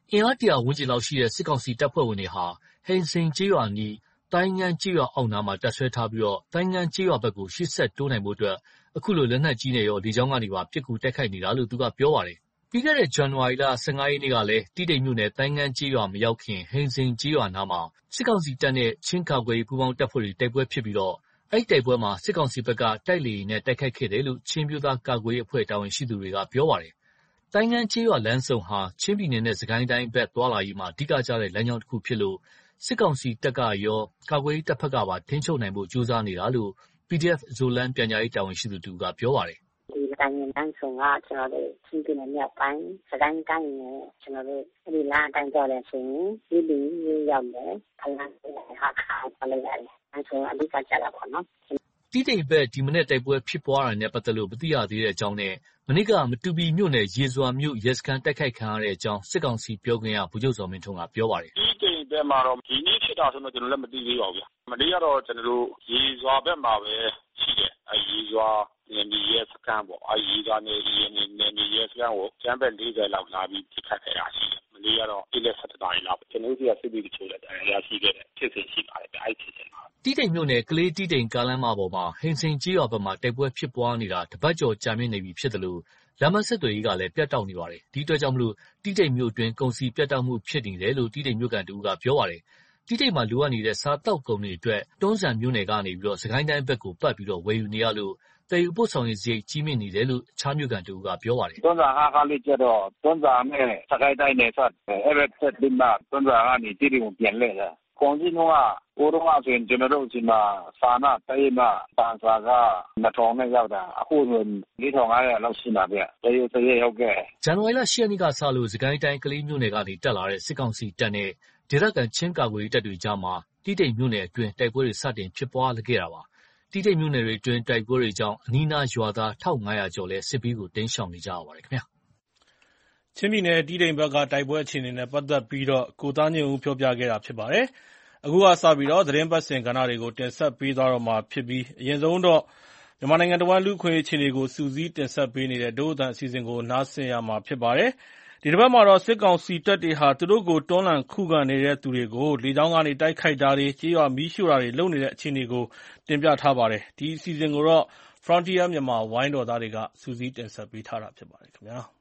အင်အားတရာဝန်းကျင်လောက်ရှိတဲ့စစ်ကောင်စီတပ်ဖွဲ့ဝင်တွေဟာဟိန်စိန်ကျေးရွာနီးတိုင်းငန်းကျေးရွာအောက်နားမှာတပ်ဆွဲထားပြီးတိုင်းငန်းကျေးရွာဘက်ကိုရှေ့ဆက်တိုးနိုင်ဖို့အတွက်အခုလိုလက်နက်ကြီးနဲ့ရောလေကြောင်းကနေပါပစ်ကူတိုက်ခိုက်နေတာလို့သူကပြောပါတယ်။ပြီးခဲ့တဲ့ဇန်နဝါရီလဆယ့်ငါးရက်နေ့ကလည်းတီးတိမ်မြို့နယ်တိုင်းငန်းကျေးရွာမရောက်ခင်ဟိန်စိန်ကျေးရွာနားမှာစစ်ကောင်စီတပ်နဲ့ချင်းကာကွယ်ရေးပူးပေါင်းတပ်ဖွဲ့တွေတိုက်ပွဲဖြစ်ပြီးတော့အဲ့တိုက်ပွဲမှာစစ်ကောင်စီဘက်ကတိုက်လေယာဉ်နဲ့တိုက်ခိုက်ခဲ့တယ်လို့ချင်းပြူသားကာကွယ်ရေးအဖွဲ့တာဝန်ရှိသူတွေကပြောပါတယ်။တိုင်းငန်းကျေးရွာလမ်းဆုံဟာချင်းပြည်နယ်နဲ့စကိုင်းတိုင်းဘက်သွားလာရေးမှာအဓိကကျတဲ့လမ်းကြောင်းတစ်ခုဖြစ်လို့စစ်ကောင်စီတပ်ကရောကာကွယ်ရေးတပ်ဖက်ကပါထိန်းချုပ်နိုင်ဖို့ကြိုးစားနေတာလို့ ပီဒီအက်ဖ် Zoland ပြန်ကြားရေးတာဝန်ရှိသူတူကပြောပါတယ်။ဒီတိုင်းငန်းလမ်းဆုံကကျွန်တော်တို့ချင်းပြည်နယ်မြောက်ပိုင်းစကိုင်းတိုင်းနဲ့ကျွန်တော်တို့ဒီလမ်းအတိုင်းကြောက်လဲဆိုရင်ဒီလူမျိုးရောက်တယ်ခလန်းဟာခါပလိုက်ရတယ်။အဲဆိုအဓိကကျတာပေါ့နော်။တီးတိမ်ဘက်ဒီမနေ့တိုက်ပွဲဖြစ်ပွားတာနဲ့ပတ်သက်လို့မသိရသေးတဲ့အကြောင်းနဲ့မနေ့ကမတူပီမြို့နယ်ရေစွာမြို့ရဲစခန်းတိုက်ခိုက်ခံရတဲ့အကြောင်းစစ်ကောင်စီပြောခွင့်ရဗိုလ်ချုပ်စော်မင်းထွန်းကပြောပါတယ်။တီးတိမ်ဘက်မှာတော့ဒီနေ့ဖြစ်တာဆိုတော့ကျွန်တော်လည်းမသိသေးပါဘူး။မနေ့ကတော့ကျွန်တော်တို့ရေစွာဘက်မှာပဲရှိတယ်။အဲရေစွာနေရဲစခန်းပေါ့။အဲရေစွာနေနေနေရဲစခန်းကိုကျန်းဘက်လေးဆယ်လောက်လာပြီးထိခတ်ခဲ့တာရှိတယ်။မနေ့ကတော့ဒီလက်ဆက်တားလောက်ကျွန်တော်တို့ကစစ်ပြီးချိုးလိုက်တယ်။ရရှိခဲ့တယ်ဖြစ်စဉ်ရှိပါတယ်။အဲဖြစ်စဉ်ပါတီးတိမ်မြို့နယ်ကလေးတီးတိမ်ကားလမ်းမပေါ်မှာဟိန်စိန်ကျေးရွာဘက်မှာတိုက်ပွဲဖြစ်ပွားနေတာတပတ်ကျော်ကြာမြင့်နေပြီဖြစ်တယ်လို့လမ်းမဆက်သွယ်ရေးကလည်းပြတ်တောက်နေပါတယ်။ဒီအတွက်ကြောင့်မလို့တီးတိမ်မြို့အတွင်းကုန်စည်ပြတ်တောက်မှုဖြစ်နေတယ်လို့တီးတိမ်မြို့ကန်တူကပြောပါတယ်။တီးတိမ်မှာလိုအပ်နေတဲ့စားတောက်ကုန်တွေအတွက်တွန်းဆန်မြို့နယ်ကနေပြီးတော့စကိုင်းတိုင်းဘက်ကိုပတ်ပြီးတော့ဝယ်ယူနေရလို့တည်ယူပို့ဆောင်ရေးစရိတ်ကြီးမြင့်နေတယ်လို့ချားမြို့ကန်တူကပြောပါတယ်။တွန်းဆန်ဟာခါလေးကျတော့တွန်းဆန်နဲ့စကိုင်းတိုင်းနဲ့ဆက်အဲ့ဘက်ဆက်ပြီးမှတွန်းဆန်ကနေတီးတိမ်ကိုပြန်လဲတာ။ကုန်စည်နှုန်းကဘိုးတော်ကဆိုရင်ကျွန်တော်တို့ဒီမှာစာနာတိုင်မှာပန်စာကနှစ်ထောင်နဲ့ရောက်တာအခုဆိုလေးထောင်ငါးရာလောက်ရှိမှာဗျတရုတ်တရက်ရောက်ခဲ့ဇန်နဝါရီလရှစ်ရက်နေ့ကစလို့စကိုင်းတိုင်းကလေးမြို့နယ်ကနေတက်လာတဲ့စစ်ကောင်စီတပ်နဲ့ဒေသခံချင်းကာကွယ်ရေးတပ်တွေကြားမှာတီးတိမ်မြို့နယ်အတွင်းတိုက်ပွဲတွေစတင်ဖြစ်ပွားလာခဲ့တာပါတီးတိမ်မြို့နယ်တွေအတွင်းတိုက်ပွဲတွေကြောင့်အနီးနားရွာသားတစ်ထောင်ငါးရာကျော်လဲစစ်ပြီးကိုတင်းရှောင်နေကြရပါတယ်ခင်ဗျာချင်းပြည်နယ်တီးတိမ်ဘက်ကတိုက်ပွဲအခြေအနေနဲ့ပတ်သက်ပြီးတော့ကိုသားညွန့်ဦးပြောပြခဲ့တာဖြစ်ပါတယ်အခုကစပြီးတော့သတင်းပတ်စဉ်ကဏ္ဍတွေကိုတင်ဆက်ပေးသွားတော့မှာဖြစ်ပြီးအရင်ဆုံးတော့မြန်မာနိုင်ငံတော်ဝန်လူခွင့်အခြေအနေကိုစူးစီးတင်ဆက်ပေးနေတဲ့ဒို့အတန်အစီအစဉ်ကိုနားဆင်ရမှာဖြစ်ပါတယ်ဒီတစ်ပတ်မှာတော့စစ်ကောင်စီတပ်တွေဟာသူတို့ကိုတွန်းလှန်ခုခံနေတဲ့သူတွေကိုလေကြောင်းကနေတိုက်ခိုက်တာတွေကြေးရွာမီးရှို့တာတွေလုပ်နေတဲ့အခြေအနေကိုတင်ပြထားပါတယ်ဒီအစီအစဉ်ကိုတော့ Frontier မြန်မာဝိုင်းတော်သားတွေကစူးစီးတင်ဆက်ပေးထားတာဖြစ်ပါတယ်ခင်ဗျာ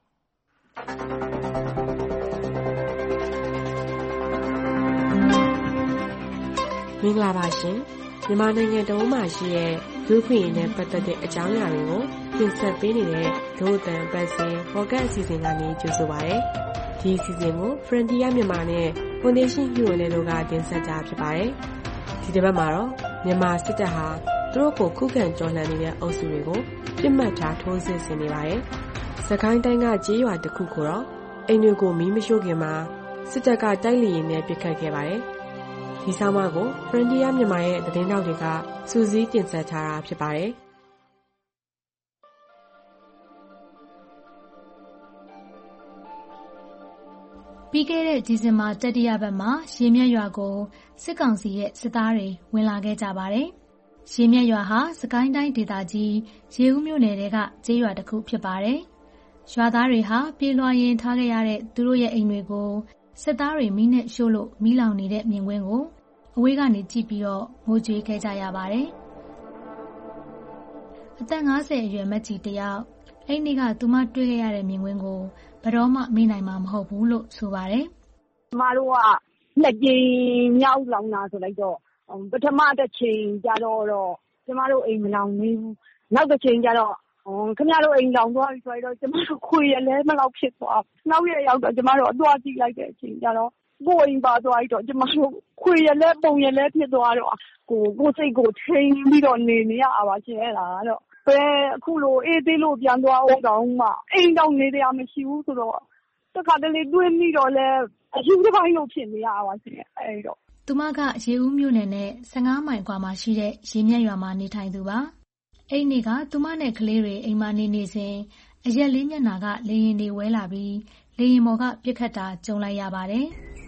မင်္ဂလာပါရှင်မြန်မာနိုင်ငံတော်မှာရှိတဲ့လူခွင့်ရေးနဲ့ပတ်သက်တဲ့အကြောင်းအရာတွေကိုတင်ဆက်ပေးနေတဲ့ဒို့အတန်ပတ်စဉ်ပေါ်ကတ်အစီအစဉ်ကနေကြိုဆိုပါရစေဒီအစီအစဉ်ကို Frontier မြန်မာနဲ့ Foundation ညွှန်နယ်တို့ကတင်ဆက်ကြဖြစ်ပါတယ်ဒီတစ်ပတ်မှာတော့မြန်မာစစ်တပ်ဟာသူတို့ကိုခုခံတော်လှန်နေတဲ့အုပ်စုတွေကိုပြစ်မှတ်ထားထိုးစစ်ဆင်နေပါတယ်စကိုင်းတိုင်းကကြေးရွာတစ်ခုကိုတော့အိမ်တွေကိုမီးမရှို့ခင်မှာစစ်တပ်ကတိုက်လေယာဉ်နဲ့ပစ်ခတ်ခဲ့ပါတယ်ဒီဆောင်မကို Frontier မြန်မာရဲ့သတင်းတောက်တွေကစူးစီးတင်ဆက်ထားတာဖြစ်ပါတယ်ပြီးခဲ့တဲ့ဒီဇင်ဘာတတိယပတ်မှာရေမြက်ရွာကိုစစ်ကောင်စီရဲ့စစ်သားတွေဝင်လာခဲ့ကြပါတယ်။ရေမြက်ရွာဟာစကိုင်းတိုင်းဒေသကြီးရေဦးမြို့နယ်ကကျေးရွာတစ်ခုဖြစ်ပါတယ်။ရွာသားတွေဟာပြေးလွှာရင်ထားခဲ့ရတဲ့သူတို့ရဲ့အိမ်တွေကိုစစ်သားတွေမီးနဲ့ရှို့လို့မီးလောင်နေတဲ့မြင်ကွင်းကိုအဝေးကနေကြည့်ပြီးတော့ငိုကြွေးခဲ့ကြရပါတယ်။အသက်ငါးဆယ်အရွယ်မက်ကြီးတယောက်အဲ့ဒီကသူမတွေ့ခဲ့ရတဲ့မြင်ကွင်းကိုဘယ်တော့မှမေ့နိုင်မှာမဟုတ်ဘူးလို့ဆိုပါတယ်။ကျမတို့ကနှစ်ကြိမ်မြောက်လောင်တာဆိုလိုက်တော့ပထမတစ်ချိန်ကြတော့တော့ကျမတို့အိမ်မလောင်သေးဘူး။နောက်တစ်ချိန်ကြတော့ခင်ဗျားတို့အိမ်လောင်သွားပြီဆိုတော့ကျမတို့ခွေရလဲမလောက်ဖြစ်သွား။နောက်ရရောက်တော့ကျမတို့အသွားကြည့်လိုက်တဲ့အချိန်ကြတော့ကိုယ်အိမ်ပါသွားတော့ကျမတို့ခွေရလဲပုံရလဲဖြစ်သွားတော့ကိုကိုစိတ်ကိုထိန်ပြီးတော့နေနေရပါရှင်အဲ့ဒါတော့ဘယ်အခုလိုအေးသေးလို့ပြန်သွားအောင်တောင်မှအိမ်တောင်နေတရားမရှိဘူးဆိုတော့တခါတလေတွေးမိတော့လဲအယူတစ်ပိုင်းလို့ဖြစ်နေရပါရှင်အဲ့တော့သူမကရေဦးမြို့နယ်နဲ့ဆယ်ငါးမိုင်ကွာမှာရှိတဲ့ရေမြက်ရွာမှာနေထိုင်သူပါအဲ့ဒီကသူမနဲ့ကလေးတွေအိမ်မှာနေနေစဉ်အရက်လေးမျက်နှာကလေရင်တွေဝဲလာပြီးလေရင်ပေါ်ကပြစ်ခတ်တာကြုံလိုက်ရပါတယ်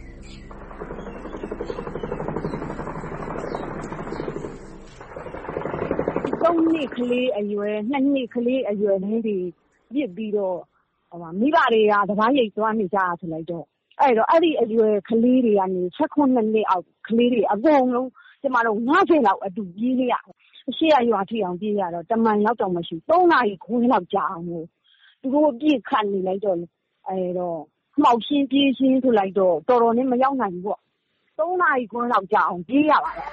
သုံးနှစ်ကလေးအရွယ်နှစ်နှစ်ကလေးအရွယ်လေးတွေပြစ်ပြီးတော့ဟိုမှာမိဘတွေကတပားရိတ်သွားနေကြဆိုလိုက်တော့အဲ့တော့အဲ့ဒီအရွယ်ကလေးတွေကနေ၁၈နှစ်အောက်ကလေးတွေအကုန်လုံးကျမတို့၅၀လောက်အတူပြေးလိုက်ရတယ်အရှိရရွာထိအောင်ပြေးရတော့တမန်ရောက်တော့မရှိသုံးနာရီခွဲလောက်ကြာအောင်လို့သူတို့ပြည့်ခတ်နေလိုက်တော့အဲ့တော့မှောက်ရှင်းပြေးရှင်းဆိုလိုက်တော့တော်တော်နဲ့မရောက်နိုင်ဘူးပေါ့သုံးနာရီခွဲလောက်ကြာအောင်ပြေးရပါတယ်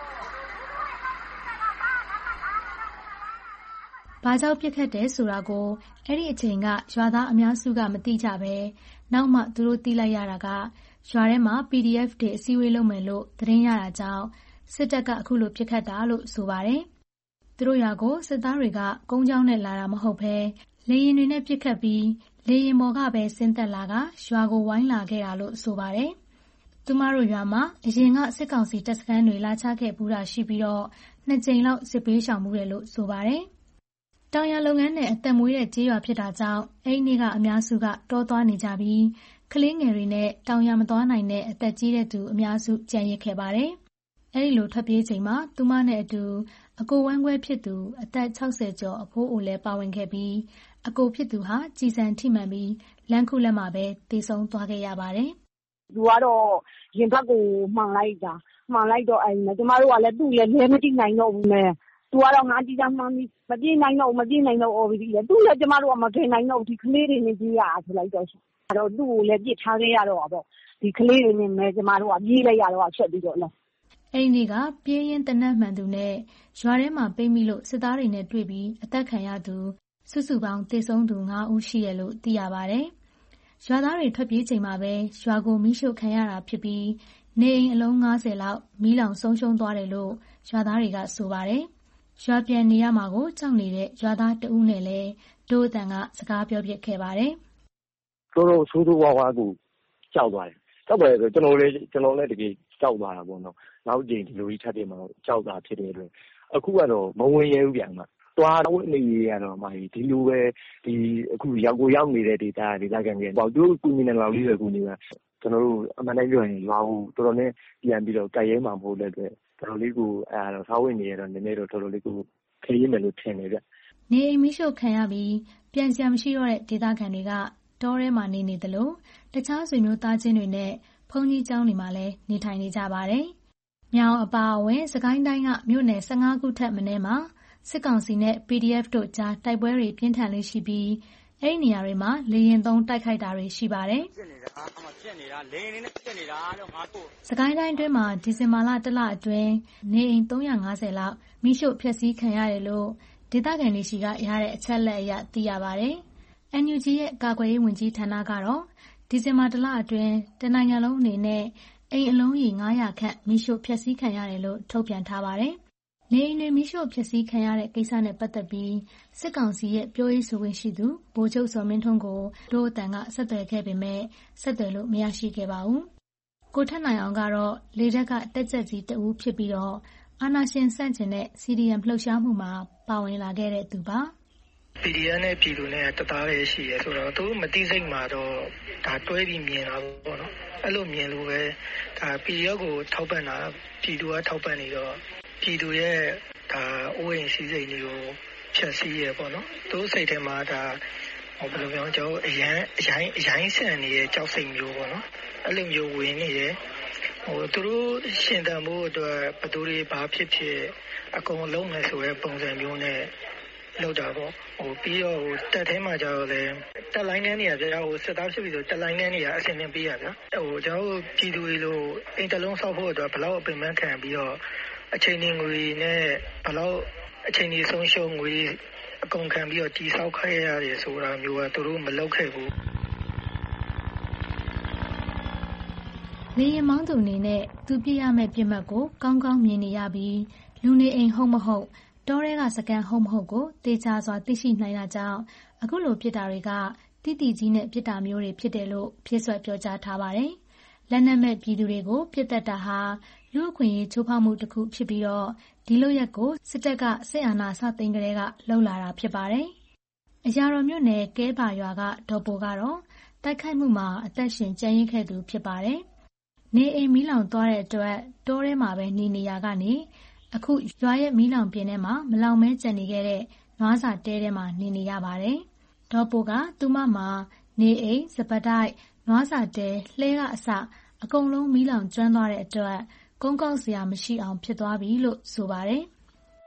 ဘာကြောင့်ပြစ်ခတ်တယ်ဆိုတာကိုအဲ့ဒီအချိန်ကရွာသားအများစုကမသိကြပဲနောက်မှသူတို့သိလိုက်ရတာကရွာထဲမှာ ပီဒီအက်ဖ် တွေအစည်းအဝေးလုပ်မယ်လို့သတင်းရတာကြောင့်စစ်တပ်ကအခုလိုပြစ်ခတ်တာလို့ဆိုပါတယ်။သူတို့ရွာကိုစစ်သားတွေကကုန်းကြောင်းနဲ့လာတာမဟုတ်ဘဲလေယာဉ်တွေနဲ့ပြစ်ခတ်ပြီးလေယာဉ်ပေါ်ကပဲဆင်းသက်လာကရွာကိုဝိုင်းလာခဲ့တာလို့ဆိုပါတယ်။သူမတို့ရွာမှာအရင်ကစစ်ကောင်စီတပ်စခန်းတွေလာချခဲ့ပူးတာရှိပြီးတော့နှစ်ကြိမ်လောက်စစ်ပေးရှောင်မှုတယ်လို့ဆိုပါတယ်။တောင်ယာလုပ်ငန်းနဲ့အသက်မွေးတဲ့ကြေးရွာဖြစ်တာကြောင့်အဲ့ဒီနေ့ကအများစုကတောသွားနေကြပြီးကလေးငယ်တွေနဲ့တောင်ယာမသွားနိုင်တဲ့အသက်ကြီးတဲ့သူအများစုကြံရစ်ခဲ့ပါတယ်။အဲ့ဒီလိုထွက်ပြေးချိန်မှာသူမနဲ့အတူအကိုဝမ်းခွဲဖြစ်သူအသက်၆၀ကျော်အဖိုးအိုလည်းပါဝင်ခဲ့ပြီးအကိုဖြစ်သူဟာကြည်စံထိမှန်ပြီးလမ်းခုလက်မှာပဲသေဆုံးသွားခဲ့ရပါတယ်။သူကတော့ရင်ဘတ်ကိုမှန်လိုက်တာမှန်လိုက်တော့အဲ့ကျမတို့ကလည်းသူ့လည်းလဲမတိနိုင်တော့ဘူးနဲ့သူကတော့ငါကြည်စံမှန်ပြီးမပြေးနိုင်တော့မပြေးနိုင်တော့အော်ပြီးလေသူလည်းကျမတို့ကမပြေးနိုင်တော့ဒီကလေးတွေနဲ့ပြေးရဆိုလိုက်တော့အဲ့တော့သူ့ကိုလည်းပြစ်ထားခဲ့ရတော့ပေါ့ဒီကလေးတွေနဲ့မဲကျမတို့ကပြေးလိုက်ရတော့ဖြစ်ပြီးတော့လဲအဲ့ဒီကပြေးရင်တနတ်မှန်သူနဲ့ရွာထဲမှာပိတ်မိလို့စစ်သားတွေနဲ့တွေ့ပြီးအသက်ခံရသူစုစုပေါင်းသေဆုံးသူ၅ဦးရှိရလို့သိရပါတယ်။ရွာသားတွေထွက်ပြေးချိန်မှာပဲရွာကိုမီးရှို့ခံရတာဖြစ်ပြီးနေအိမ်အလုံး၅၀လောက်မီးလောင်ဆုံးရှုံးသွားတယ်လို့ရွာသားတွေကဆိုပါတယ်။ရွာပြန်နေရမှာကိုကြောက်နေတဲ့ရွာသားတဦးနဲ့လည်းဒို့အတန်ကစကားပြောပြခဲ့ပါတယ်။တော်တော်ဆိုးဆိုးဝါးဝါးကိုကြောက်သွားတယ်။ကြောက်ပါတယ်ဆိုကျွန်တော်လည်းကျွန်တော်လည်းတကယ်ကြောက်သွားတာပေါ့နော်။နောက်ကြိမ်ဒီလိုကြီးထပ်တယ်မှာကြောက်တာဖြစ်တဲ့အတွက်အခုကတော့မဝင်ရဲဘူးပြန်မှာသွားတော့နေရတော့မှဒီလိုပဲဒီအခုရောက်ကိုရောက်နေတဲ့ဒေတာဒေတာကန်ကြီးပေါ့သူတို့ကုညီနေလောက်လေးပဲကုညီပါကျွန်တော်တို့အမှန်တိုင်းပြောရင်ရွာကိုတော်တော်နဲ့ပြန်ပြီးတော့ကြိုက်ရဲမှာမဟုတ်တဲ့အတွက်တော်တော်လေးကိုအဲတော့စားဝင်နေရတော့နည်းနည်းတော့တော်တော်လေးကိုခေးရမယ်လို့ထင်နေဗျနေအိမ်မိရှုခံရပြီးပြန်စရာမရှိတော့တဲ့ဒေတာကန်တွေကတောထဲမှာနေနေသလိုတခြားဆွေမျိုးသားချင်းတွေနဲ့ဘုန်းကြီးကျောင်းတွေမှာလည်းနေထိုင်နေကြပါတယ်။မြောင်အပါအဝင်စကိုင်းတိုင်းကမြို့နယ်၁၅ခုထက်မနည်းမှာစစ်ကောင်စီနဲ့ ပီဒီအက်ဖ် တို့ကြားတိုက်ပွဲတွေပြင်းထန်လေးရှိပြီးအဲ့ဒီနေရာတွေမှာလေရင်သုံးတိုက်ခိုက်တာတွေရှိပါတယ်။ဖြစ်နေတာအမှဖြစ်နေတာလေရင်နဲ့ဖြစ်နေတာလို့ငါတို့စကိုင်းတိုင်းအတွင်းမှာဒီဇင်ဘာလတစ်လအတွင်းနေအိမ်၃၅၀လောက်မိရှုဖျက်ဆီးခံရတယ်လို့ဒေသခံတွေရှိကရတဲ့အချက်လက်အရသိရပါတယ်။ အန် ယူ ဂျီ ရဲ့ကာကွယ်ရေးဝန်ကြီးဌာနကတော့ဒီဇင်ဘာလအတွင်းတနိုင်ငံလုံးအနေနဲ့အိမ်အလုံးရေ၅၀၀ခန့်မိရှုဖျက်ဆီးခံရတယ်လို့ထုတ်ပြန်ထားပါတယ်။နေအိမ်တွေမိရှုဖျက်ဆီးခံရတဲ့ကိစ္စနဲ့ပတ်သက်ပြီးစစ်ကောင်စီရဲ့ပြောရေးဆိုခွင့်ရှိသူဗိုလ်ချုပ်စောမင်းထွန်းကိုဒို့အတန်ကဆက်သွယ်ခဲ့ပေမဲ့ဆက်သွယ်လို့မရရှိခဲ့ပါဘူး။ကိုထက်နိုင်အောင်ကတော့လေတပ်ကတက်ကြပ်ကြီးတဦးဖြစ်ပြီးတော့အာဏာရှင်ဆန့်ကျင်တဲ့ စီ ဒီ အမ် လှုပ်ရှားမှုမှာပါဝင်လာခဲ့တဲ့သူပါ။ ပီဒီအက်ဖ် နဲ့ပြည်သူနဲ့တသားပဲရှိရဲဆိုတော့သူမသိစိတ်မှာတော့ဒါတွဲပြီးမြင်တာပေါ့နော်အဲ့လိုမြင်လို့ပဲဒါ ပီဒီအက်ဖ် ကိုထောက်ပံ့တာပြည်သူကထောက်ပံ့နေတော့ပြည်သူရဲ့ဒါအိုးအိမ်စည်းစိမ်တွေကိုဖြတ်စည်းရပေါ့နော်သူစိတ်ထဲမှာဒါဟောဘယ်လိုပြောကျွန်တော်အရန်အရင်အရင်ဆန်နေတဲ့ကြောက်စိတ်မျိုးပေါ့နော်အဲ့လိုမျိုးဝင်နေရဟိုသူတို့ရှင်တန်ဖို့အတွက်ဘသူတွေဘာဖြစ်ဖြစ်အကုန်လုံးမယ်ဆိုရဲပုံစံမျိုးနဲ့လောက်တာပေါ့ဟိုပြီးတော့ဟိုတက်ထဲမှာကြတော့လေတက်လိုင်းထဲနေရပြဟိုစစ်သားဖြစ်ပြီးဆိုတက်လိုင်းထဲနေရအဆင်သင့်ပေးရဗျာဟိုကျွန်တော်ပြည်သူတွေလို့အိမ်တလုံးဆောက်ဖို့အတွက်ဘလောက်အပင်ပန်းခံပြီးတော့အချိန်ငွေနဲ့ဘလောက်အချိန်ကြီးဆုံးရှုံးငွေအကုန်ခံပြီးတော့တီဆောက်ခဲ့ရတယ်ဆိုတာမျိုးကသူတို့မလုပ်ခဲ့ဘူးလေယာဉ်မောင်းသူအနေနဲ့သူပြည့်ရမယ့်ပြစ်မှတ်ကိုကောင်းကောင်းမြင်နေရပြီးလူနေအိမ်ဟုတ်မဟုတ်တောထဲကစကန်ဟုတ်မဟုတ်ကိုတေချာစွာသိရှိနိုင်တာကြောင့်အခုလိုဖြစ်တာတွေကတိတိကြီးနဲ့ဖြစ်တာမျိုးတွေဖြစ်တယ်လို့ဖြစ်ဆွဲပြောကြားထားပါတယ်။လက်နက်မဲ့ပြည်သူတွေကိုပြစ်တက်တာဟာလူ့အခွင့်အရေးချိုးဖောက်မှုတစ်ခုဖြစ်ပြီးတော့ဒီလိုရက်ကိုစစ်တပ်ကစစ်အာဏာစသိမ်းကလေးကလှုပ်လာတာဖြစ်ပါတယ်။အရာတော်မြို့နယ်ကဲပါရွာကဒေါ်ပိုကတော့တိုက်ခိုက်မှုမှာအသက်ရှင်ကျန်ရစ်ခဲ့သူဖြစ်ပါတယ်။နေအိမ်မီးလောင်သွားတဲ့အတွက်တောထဲမှာပဲနေနေရကနေအခုရွာရဲ့မီးလောင်ပြင်းထဲမှာမလောင်မဲကျန်နေခဲ့တဲ့နွားစာတဲထဲမှာနေနေရပါတယ်။ဒေါ်ပိုကသူမမှာနေအိမ်စပတိုက်နွားစာတဲလှဲကအစအကုန်လုံးမီးလောင်ကျွမ်းသွားတဲ့အတွက်ကုန်းကောက်စရာမရှိအောင်ဖြစ်သွားပြီလို့ဆိုပါတယ်။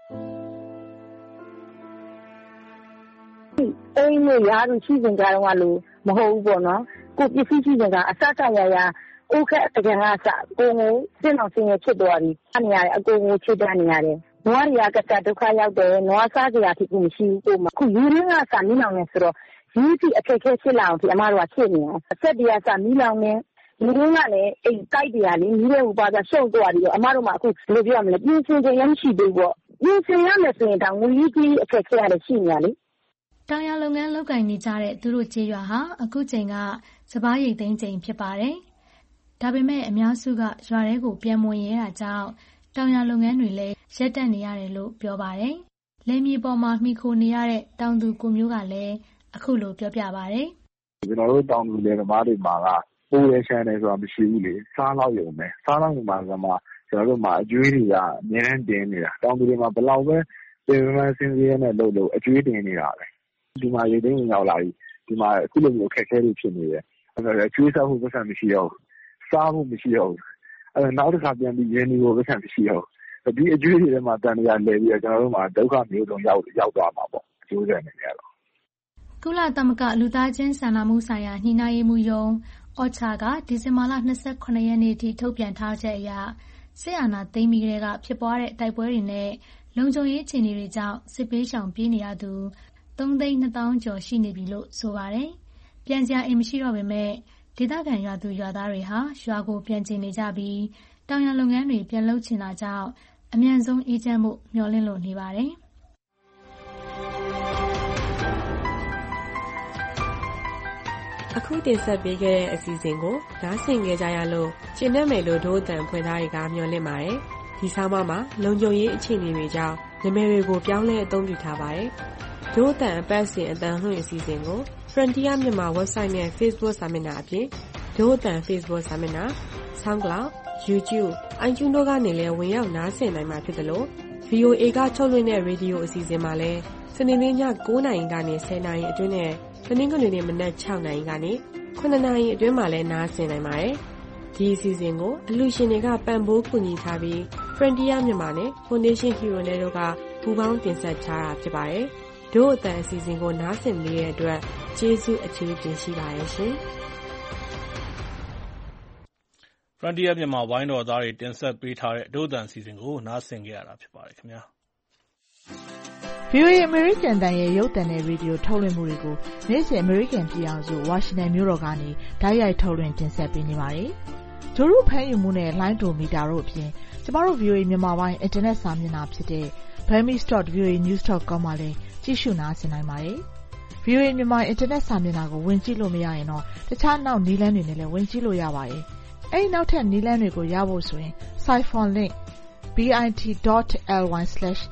အိမ်နဲ့ရာသူရှိစဉ်ကြတော့လို့မဟုတ်ဘူးပေါ့နော်ကိုပစ္စည်းရှိစဉ်ကအစကရရအိုးခက်အကကစကိုကိုစင်အောင်စင်ရဖြစ်သွားပြီအနေရတယ်အကိုကိုချစ်တတ်နေရတယ်နွားရီကကဒုက္ခရောက်တယ်နွားစားစရာဖြစ်ကိုမရှိဘူးကိုမခုယူရင်းကစမီးလောင်နေဆိုတော့ယူစီအခက်ခဲဖြစ်လာအောင်ဒီအမတို့ကဖြစ်နေတယ်အဆက်တရားစမီးလောင်နေဒီလိုကလည်းအိမ်တိုက်တရားလေးမီးတဲ့ဥပါဒရှုံသွားပြီးတော့အမတို့မှအခုဘယ်လိုပြောရမလဲပြင်းစင်ခြင်းရမရှိသေးဘူးပေါ့ပြင်းစင်ရမယ်ဆိုရင်တော့ငွေကြီးအခက်ခဲရတယ်ရှိနေရလေတောင်ယာလုပ်ငန်းလုပ်ကိုင်နေကြတဲ့သူတို့ကျေးရွာဟာအခုချိန်ကစပားရိတ်သိမ်းချိန်ဖြစ်ပါတယ်။ဒါပေမဲ့အများစုကရွာထဲကိုပြန်မဝင်ရဲတာကြောင့်တောင်ယာလုပ်ငန်းတွေလည်းရပ်တန့်နေရတယ်လို့ပြောပါတယ်။လယ်မြေပေါ်မှာမှီခိုနေရတဲ့တောင်သူကိုမျိုးကလည်းအခုလိုပြောပြပါတယ်။ကျွန်တော်တို့တောင်သူလယ်သမားတွေမှာကပိုးရဲချမ်းတယ်ဆိုတာမရှိဘူးလေ။စားလောက်ရုံပဲ။စားလောက်ရုံမှာကမှကျွန်တော်တို့မှာအကျွေးတွေကအများနဲ့တင်နေတာ။တောင်သူတွေမှာဘယ်လောက်ပဲပြင်ပန်းစင်းစင်းနဲ့လုပ်လို့အကျွေးတင်နေတာပဲ။ဒီမှာရေသိမ်းဝင်ရောက်လာပြီဒီမှာအခုလိုမျိုးအခက်အခဲတွေဖြစ်နေတယ်အဲ့ဒါကျွေးစားဖို့ပတ်စံမရှိတော့ဘူးစားဖို့မရှိတော့ဘူးအဲ့ဒါနောက်တစ်ခါပြန်ပြီးရင်းနှီးဖို့ပတ်စံမရှိတော့ဘူးဒီအကျွေးတွေထဲမှာတန်တရားလဲပြီးတော့ကျွန်တော်တို့မှာဒုက္ခမျိုးစုံရောက်ရောက်သွားမှာပေါ့အကျိုးဆက်နေကြတော့ကုလသမဂ္ဂလူသားချင်းစာနာမှုဆိုင်ရာညှိနှိုင်းရေးမှူးရုံးအော်ချာကဒီဇင်ဘာလ၂၇ရက်နေ့ထိထုတ်ပြန်ထားချက်အရစစ်အာဏာသိမ်းပြီးကတည်းကဖြစ်ပွားတဲ့တိုက်ပွဲတွေနဲ့လုံခြုံရေးအခြေအနေတွေကြောင့်စစ်ပေးရှောင်ပြေးနေရသူသုံးသိန်းနှစ်သောင်းကျော်ရှိနေပြီလို့ဆိုပါတယ်။ပြန်စရာအိမ်မရှိတော့ပေမဲ့ဒေသခံရွာသူရွာသားတွေဟာရွာကိုပြန်ကျင်နေကြပြီးတောင်ယာလုပ်ငန်းတွေပြန်လုပ်ချင်တာကြောင့်အမြန်ဆုံးအေးချမ်းဖို့မျှော်လင့်လို့နေပါတယ်။အခုတင်ဆက်ပေးခဲ့တဲ့အစီအစဉ်ကိုနားဆင်ကြကြရလို့ကျင့်တတ်မယ်လို့ဒို့အတန်ဖွင့်သားတွေကမျှော်လင့်ပါတယ်။ဒီဆောင်းပါးမှာလုံခြုံရေးအခြေအနေတွေကြောင့်နာမည်တွေကိုပြောင်းလဲအသုံးပြုထားပါတယ်။ဒို့အတန်အပတ်စဉ်အတန်လွှင့်အစီအစဉ်ကို Frontier မြန်မာ website နဲ့ Facebook စာမျက်နှာအပြင်ဒို့အတန် Facebook စာမျက်နှာ SoundCloud, YouTube, iTunes တို့ကနေလည်းဝင်ရောက်နားဆင်နိုင်မှာဖြစ်တယ်လို့ ဗီအိုအေ ကထုတ်လွှင့်တဲ့ရေဒီယိုအစီအစဉ်မှာလည်းစနေနေ့ည၉နာရီကနေ၁၀နာရီအတွင်းနဲ့တနင်္ဂနွေနေ့မနက်၆နာရီကနေ၇နာရီအတွင်းမှာလည်းနားဆင်နိုင်ပါတယ်။ဒီအစီအစဉ်ကိုအလှူရှင်တွေကပံ့ပိုးကူညီထားပြီး Frontier မြန်မာနဲ့ Foundation Hero နဲ့တို့ကပူးပေါင်းတင်ဆက်ထားတာဖြစ်ပါတယ်။ဒို့အတန်အစီအစဉ်ကိုနားဆင်နေတဲ့အတွက်ကျေးဇူးအထူးတင်ရှိပါတယ်ရှင်။ Frontier မြန်မာဝိုင်းတော်သားတွေတင်ဆက်ပေးထားတဲ့ဒို့အတန်အစီအစဉ်ကိုနားဆင်ကြရတာဖြစ်ပါတယ်ခင်ဗျာ။ဗွီအိုအေ American တန်ရဲ့ရုပ်သံနဲ့ရေဒီယိုထုတ်လွှင့်မှုတွေကိုနေ့စဉ် American ပြည်အောင်စုဝါရှင်တန်မြို့တော်ကနေတိုက်ရိုက်ထုတ်လွှင့်တင်ဆက်ပေးနေပါတယ်။ဂျိုရုဖမ်းယူမှုနဲ့လိုင်းဒိုမီတာတို့အပြင်ကျမတို့ ဗွီအိုအေ မြန်မာပိုင်းအင်တာနက်စာမျက်နှာဖြစ်တဲ့ burmese dot v o a news dot com မှာလည်းကြည့်ရှုနားဆင်နိုင်ပါတယ်။ ဗွီအိုအေ မြန်မာအင်တာနက်စာမျက်နှာကိုဝင်ကြည့်လို့မရရင်တော့တခြားနောက်နည်းလမ်းတွေနဲ့လည်းဝင်ကြည့်လို့ရပါတယ်။အဲဒီနောက်ထပ်နည်းလမ်းတွေကိုရဖို့ဆိုရင် Siphon Link bit.ly slash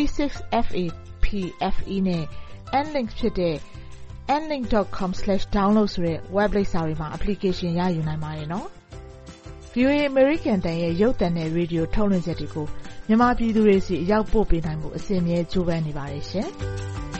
36fapfe နဲ့ nlink ဖြစ်တဲ့ nlink dot com slash download ဆိုတဲ့ web လိပ်စာတွေမှာ application ရယူနိုင်ပါတယ်နော်။ ဗွီအိုအေ American တန်ရဲ့ရုပ်သံနဲ့ရေဒီယိုထုတ်လွှင့်ချက်တွေကိုမြန်မာပြည်သူတွေစီအရောက်ပို့ပေးနိုင်ဖို့အစဉ်အမြဲကြိုးပမ်းနေပါတယ်ရှင်။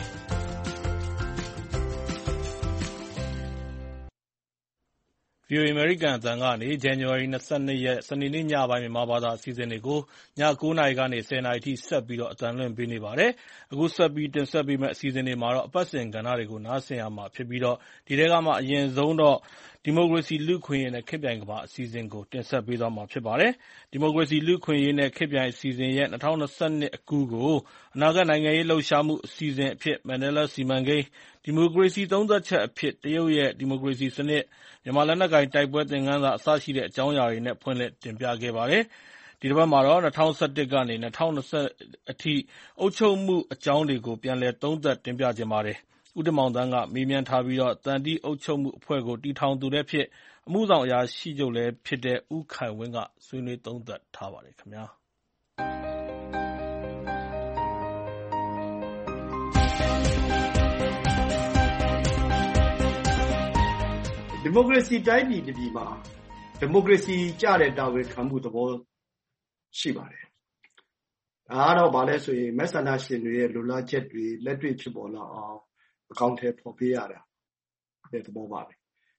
ဗွီအိုအေ American အသံကနေ ဇန်နဝါရီလ၂၂ရက်စနေနေ့ညပိုင်းမြန်မာဘာသာအစီအစဉ်တွေကိုည၉နာရီကနေ၁၀နာရီထိဆက်ပြီးတော့အသံလွှင့်ပေးနေပါတယ်။အခုဆက်ပြီးတင်ဆက်ပေးမယ့်အစီအစဉ်တွေမှာတော့အပတ်စဉ်ကဏ္ဍတွေကိုနားဆင်ရမှာဖြစ်ပြီးတော့ဒီထဲကမှအရင်ဆုံးတော့ဒီမိုကရေစီလူ့အခွင့်အရေးနဲ့ခေတ်ပြိုင်ကမ္ဘာအစီအစဉ်ကိုတင်ဆက်ပေးသွားမှာဖြစ်ပါတယ်။ဒီမိုကရေစီလူ့အခွင့်အရေးနဲ့ခေတ်ပြိုင်အစီအစဉ်ရဲ့၂၀၂၂အကူးကိုအနာဂတ်နိုင်ငံရေးလှုပ်ရှားမှုအစီအစဉ်အဖြစ်မန်ဒဲလားစီမံကိန်းဒီမိုကရေစီသုံးသပ်ချက်အဖြစ်တရုတ်ရဲ့ဒီမိုကရေစီစနစ်မြန်မာလက်နက်ကိုင်တိုက်ပွဲသင်ခန်းစာအစရှိတဲ့အကြောင်းအရာတွေနဲ့ဖွင့်လှစ်တင်ပြခဲ့ပါတယ်။ဒီတစ်ပတ်မှာတော့၂၀၁၁ကနေ၂၀၂၀အထိအုပ်ချုပ်မှုအကြောင်းတွေကိုပြန်လည်သုံးသပ်တင်ပြခြင်းပါတယ်။ဦးတင်မောင်သန်းကမေးမြန်းထားပြီးတော့တန်တီးအုပ်ချုပ်မှုအဖွဲ့ကိုတည်ထောင်သူလည်းဖြစ်အမှုဆောင်အရာရှိချုပ်လည်းဖြစ်တဲ့ဦးခိုင်ဝင်းကဆွေးနွေးသုံးသပ်ထားပါတယ်ခင်ဗျာ။ဒီမိုကရေစီတိုင်းပြည်တစ်ပြည်မှာဒီမိုကရေစီကြတဲ့တာဝန်ခံမှုသဘောရှိပါတယ်။ဒါကတော့ဗာလဲဆိုရင်မဲဆန္ဒရှင်တွေရဲ့လိုလားချက်တွေလက်တွေ့ဖြစ်ပေါ်လာအောင်အကောင့်ထဲပေါ်ပေးရတာတဲ့သဘောပါပဲ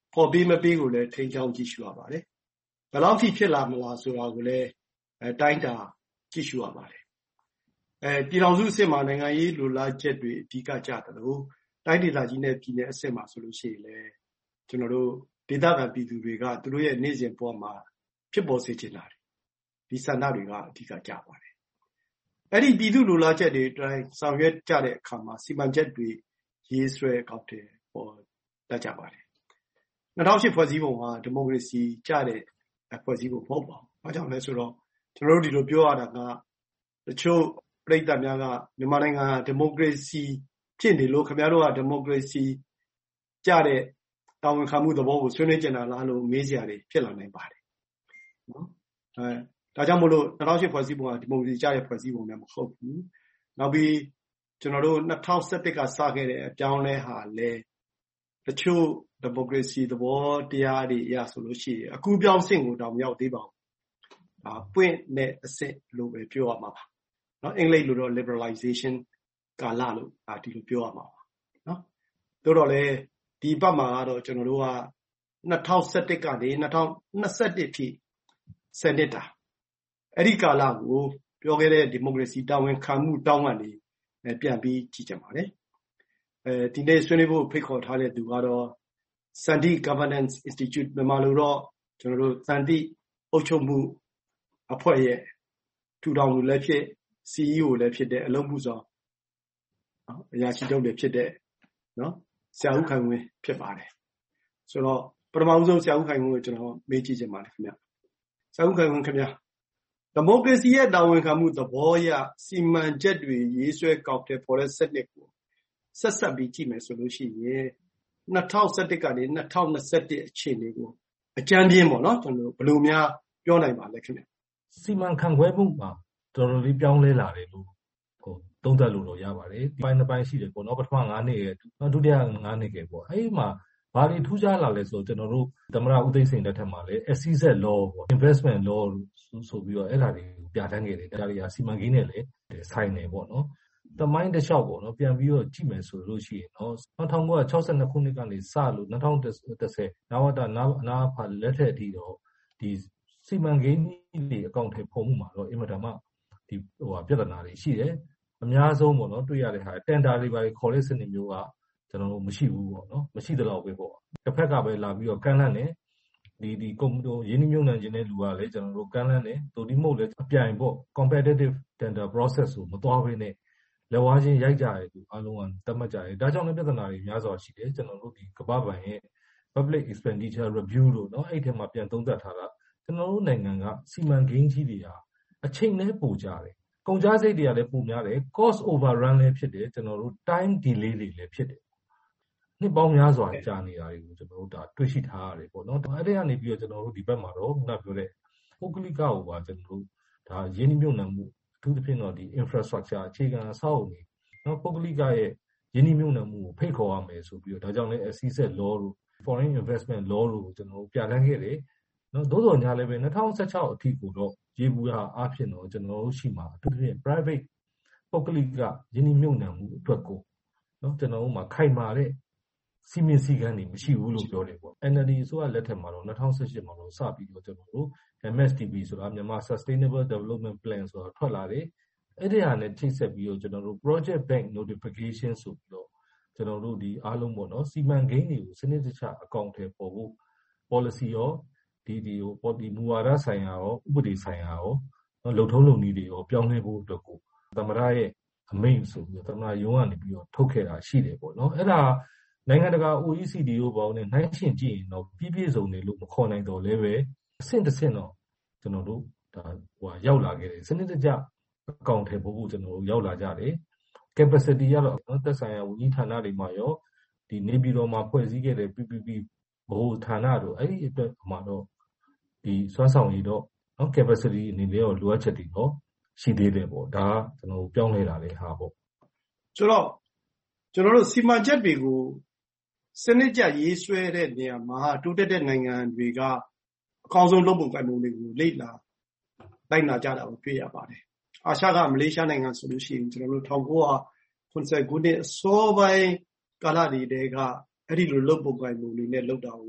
ဖော်ပေးမပေးကိုလည်းထိန်းချောင်းကြည့်ရှုရပါတယ်ဘယ်လောက်ထိဖြစ်လာမလားဆိုတာကိုလည်းအဲတိုင်းတာကြည့်ရှုရပါတယ်အဲပြည်ထောင်စုအဆင့်မှာနိုင်ငံရေးလူလားချက်တွေအဓိကကြတယ်လို့တိုင်းဒေသကြီးနဲ့ပြည်နယ်အဆင့်မှာဆိုလို့ရှိရင်လည်းကျွန်တော်တို့ဒေသခံပြည်သူတွေကသူတို့ရဲ့နေ့စဉ်ဘဝမှာဖြစ်ပေါ်စေချင်တာဒီဆန္ဒတွေကအဓိကကြပါတယ်အဲ့ဒီပြည်သူလူလားချက်တွေအတိုင်းဆောင်ရွက်ကြတဲ့အခါမှာစီမံချက်တွေရေးဆွဲကောက်တယ်ပေါ်တတ်ကြပါတယ်၂၀၀၈ဖွဲ့စည်းပုံဟာဒီမိုကရေစီကြတဲ့ဖွဲ့စည်းပုံမဟုတ်ပါဘူး။ဘာကြောင့်လဲဆိုတော့ကျွန်တော်တို့ဒီလိုပြောရတာကတချို့ပြည်သက်များကမြန်မာနိုင်ငံဟာဒီမိုကရေစီဖြစ်နေလို့ခင်ဗျားတို့ကဒီမိုကရေစီကြတဲ့တာဝန်ခံမှုသဘောကိုဆွေးနွေးကြတာလားလို့မေးစရာတွေဖြစ်လာနိုင်ပါတယ်။နော်။အဲဒါကြောင့်မို့လို့၂၀၀၈ဖွဲ့စည်းပုံကဒီမိုကရေစီကြတဲ့ဖွဲ့စည်းပုံလည်းမဟုတ်ဘူး။နောက်ပြီးကျွန်တော်တို့၂၀၁၁ကစခဲ့တဲ့အပြောင်းလဲဟာလည်းတချို့ဒီမိုကရေစီသဘောတရားတွေအရဆိုလို့ရှိရင်အခုပြောင်းဆင့်ကိုတောင်မရောက်သေးပါဘူး။ဒါပွင့်တဲ့အဆင့်လို့ပဲပြောရမှာပါ။နော်အင်္ဂလိပ်လိုတော့ liberalization ကာလလို့ဒါဒီလိုပြောရမှာပါ။နော်။သို့တော်လည်းဒီဘက်မှာကတော့ကျွန်တော်တို့က၂၀၁၁ကနေ၂၀၂၁ထိဆယ်နှစ်တာအဲ့ဒီကာလကိုပြောခဲ့တဲ့ဒီမိုကရေစီတာဝန်ခံမှုတောင်းကနေပြန်ပြီးကြည့်ကြပါလေ။အဲဒီနေ့ဆွေးနွေးဖို့ဖိတ်ခေါ်ထားတဲ့သူကတော့Sandhi Governance Institute မြန်မာလိုတော့ကျွန်တော်တို့စန္တိအုပ်ချုပ်မှုအဖွဲ့ရဲ့ထူထောင်သူလည်းဖြစ် စီ အီ အို လည်းဖြစ်တဲ့အလုံးမှုဆောင်အရာရှိချုပ်လည်းဖြစ်တဲ့နော်ဆရာဦးခိုင်ဝင်းဖြစ်ပါတယ်ဆိုတော့ပထမဆုံးဆရာဦးခိုင်ဝင်းကိုကျွန်တော်မေးကြည့်ချင်ပါတယ်ခင်ဗျဆရာဦးခိုင်ဝင်းခင်ဗျဒီမိုကရေစီရဲ့တာဝန်ခံမှုသဘောအရစီမံချက်တွေရေးဆွဲကောက်တဲ့ပေါ်တဲ့စနစ်ကိုဆက်ဆက်ပြီးကြည့်မယ်ဆိုလို့ရှိရင်၂၀၁၁ကနေ၂၀၂၁အခြေအနေကိုအကြမ်းပြင်းပေါ့နော်ကျွန်တော်ဘယ်လိုများပြောနိုင်ပါလဲခင်ဗျစီမံခန့်ခွဲမှုမှာတော်တော်လေးပြောင်းလဲလာတယ်လို့ဟိုသုံးသပ်လို့တော့ရပါတယ်ဒီပိုင်းတစ်ပိုင်းရှိတယ်ပေါ့နော်ပထမ၅နှစ်ရဲ့ဒုတိယ၅နှစ်ကပေါ့အဲ့ဒီမှာဘာတွေထူးခြားလာလဲဆိုတော့ကျွန်တော်တို့သမ္မတဦးသိန်းစိန်လက်ထက်မှာလည်း S E Z law ပေါ့ investment law ဆိုပြီးတော့အဲ့ဒါတွေကိုပြဋ္ဌာန်းခဲ့တယ်ဒါတွေကစီမံကိန်းနဲ့လည်းဆိုင်တယ်ပေါ့နော်တမိုင်းတစ်လျှောက်ပေါ့နော်ပြန်ပြီးတော့ကြည့်မယ်ဆိုလို့ရှိရင်နော်၁၉၆၂ခုနှစ်ကနေစလို့၂၀၁၀နဝတနာနာဖာလက်ထက်အထိတော့ဒီစီမံကိန်းတွေအကောင့်ထဲပုံမှုမှာတော့အင်မတန်မှဒီဟိုပြဿနာတွေရှိတယ်အများဆုံးပေါ့နော်တွေ့ရတဲ့ဟာတန်တာတွေပါခေါ်တဲ့စနစ်မျိုးကကျွန်တော်တို့မရှိဘူးပေါ့နော်မရှိသလောက်ပဲပေါ့တစ်ဖက်ကပဲလာပြီးတော့ကန့်လန့်နေဒီဒီကုမ္ပဏီရင်းနှီးမြှုပ်နှံခြင်းတဲ့လူကလည်းကျွန်တော်တို့ကန့်လန့်နေတိုဒီမဟုတ်လည်းအပြိုင်ပေါ့ competitive tender process ကိုမသွားဘဲနဲ့လက်ဝါးချင်းရိုက်ကြရတယ်သူအားလုံးကသတ်မှတ်ကြတယ်ဒါကြောင့်လည်းပြဿနာတွေများစွာရှိတယ်ကျွန်တော်တို့ဒီကမ္ဘာ့ဘဏ်ရဲ့ public expenditure review လို့เนาะအဲ့ဒီထဲမှာပြန်သုံးသပ်ထားတာကျွန်တော်တို့နိုင်ငံကစီမံကိန်းကြီးတွေဟာအချိန်နဲ့ပိုကြတယ်ကုန်ကျစရိတ်တွေကလည်းပိုများတယ် cost overrun လည်းဖြစ်တယ်ကျွန်တော်တို့ time delay တွေလည်းဖြစ်တယ်နှစ်ပေါင်းများစွာကြာနေတာတွေကိုကျွန်တော်တို့ဒါတွေ့ရှိထားရတယ်ပေါ့เนาะအဲ့ဒီကနေပြီးတော့ကျွန်တော်တို့ဒီဘက်မှာတော့ခုနပြောတဲ့ပုဂ္ဂလိကကိုပါကျွန်တော်တို့ဒါရင်းနှီးမြှုပ်နှံမှုအထူးသဖြင့်တော့ဒီ infrastructure အခြေခံအဆောက်အအုံတွေနော်ပုဂ္ဂလိကရဲ့ရင်းနှီးမြှုပ်နှံမှုကိုဖိတ်ခေါ်ရမယ်ဆိုပြီးတော့ဒါကြောင့်လည်း S E Z law တို့ foreign investment law တို့ကိုကျွန်တော်တို့ပြဋ္ဌာန်းခဲ့တယ်နော်သို့တော်ညာလည်းပဲ၂၀၁၆အထိကိုတော့ရေဘူးဟာအားဖြင့်တော့ကျွန်တော်တို့ရှိမှာအထူးသဖြင့် private ပုဂ္ဂလိကရင်းနှီးမြှုပ်နှံမှုအတွက်ကိုနော်ကျွန်တော်တို့မှာခိုင်မာတဲ့စီမံစည်းကမ်းတွေမရှိဘူးလို့ပြောတယ်ပေါ့ N L D ဆိုတာလက်ထက်မှာတော့၂၀၁၈မှာတော့စပြီးတော့ကျွန်တော်တို့ M S D P ဆိုတာမြန်မာ Sustainable Development Plan ဆိုတာထွက်လာတယ်အဲ့ဒီဟာနဲ့ချိတ်ဆက်ပြီးတော့ကျွန်တော်တို့ project bank notification ဆိုပြီးတော့ကျွန်တော်တို့ဒီအားလုံးပေါ့နော်စီမံကိန်းတွေကိုစနစ်တကျအကောင့်ထဲပေါ်ဖို့ policy ရောဒီဒီဟိုပေါ်ဒီမူဝါဒဆိုင်ရာရောဥပဒေဆိုင်ရာရောနော်လုံထုံးလုံနည်းတွေရောပြောင်းလဲဖို့အတွက်ကိုသမ္မတရဲ့အမိန့်ဆိုပြီးတော့သမ္မတရုံးကနေပြီးတော့ထုတ်ခဲ့တာရှိတယ်ပေါ့နော်အဲ့ဒါနိုင်ငံတကာ O E C D ကိုပေါင်းနဲ့နှိုင်းယှဉ်ကြည့်ရင်တော့ပြည့်ပြည့်စုံတယ်လို့မခေါ်နိုင်တော့လည်းပဲအဆင့်တစ်ဆင့်တော့ကျွန်တော်တို့ဒါဟိုရောက်လာခဲ့တယ်စနစ်တကျအကောင့်ထဲပို့ဖို့ကျွန်တော်တို့ရောက်လာကြတယ် capacity ရတော့နော်သက်ဆိုင်ရာဝန်ကြီးဌာနတွေမှာရောဒီနေပြည်တော်မှာဖွဲ့စည်းခဲ့တဲ့ P P P ဘို့ဌာနတို့အဲ့ဒီအတွက်မှာတော့ဒီစွမ်းဆောင်ရည်တော့နော် capacity အနေနဲ့ရောလိုအပ်ချက်တွေတော့ရှိသေးတယ်ပေါ့ဒါကကျွန်တော်ပြောင်းလဲလာတဲ့ဟာပေါ့ဆိုတော့ကျွန်တော်တို့စီမံချက်တွေကိုစနစ်ကျရေးဆွဲတဲ့နေရာမှာတိုးတက်တဲ့နိုင်ငံတွေကအကောင်းဆုံးလုပ်ပုံကိုင်ပုံတွေကိုလေ့လာလိုက်နာကြတာကိုတွေ့ရပါတယ်အာရှကမလေးရှားနိုင်ငံဆိုလို့ရှိရင်ကျွန်တော်တို့၁၉၇၀ခုနှစ်အစောပိုင်းကာလတွေတည်းကအဲ့ဒီလိုလုပ်ပုံကိုင်ပုံတွေနဲ့လုပ်တာကို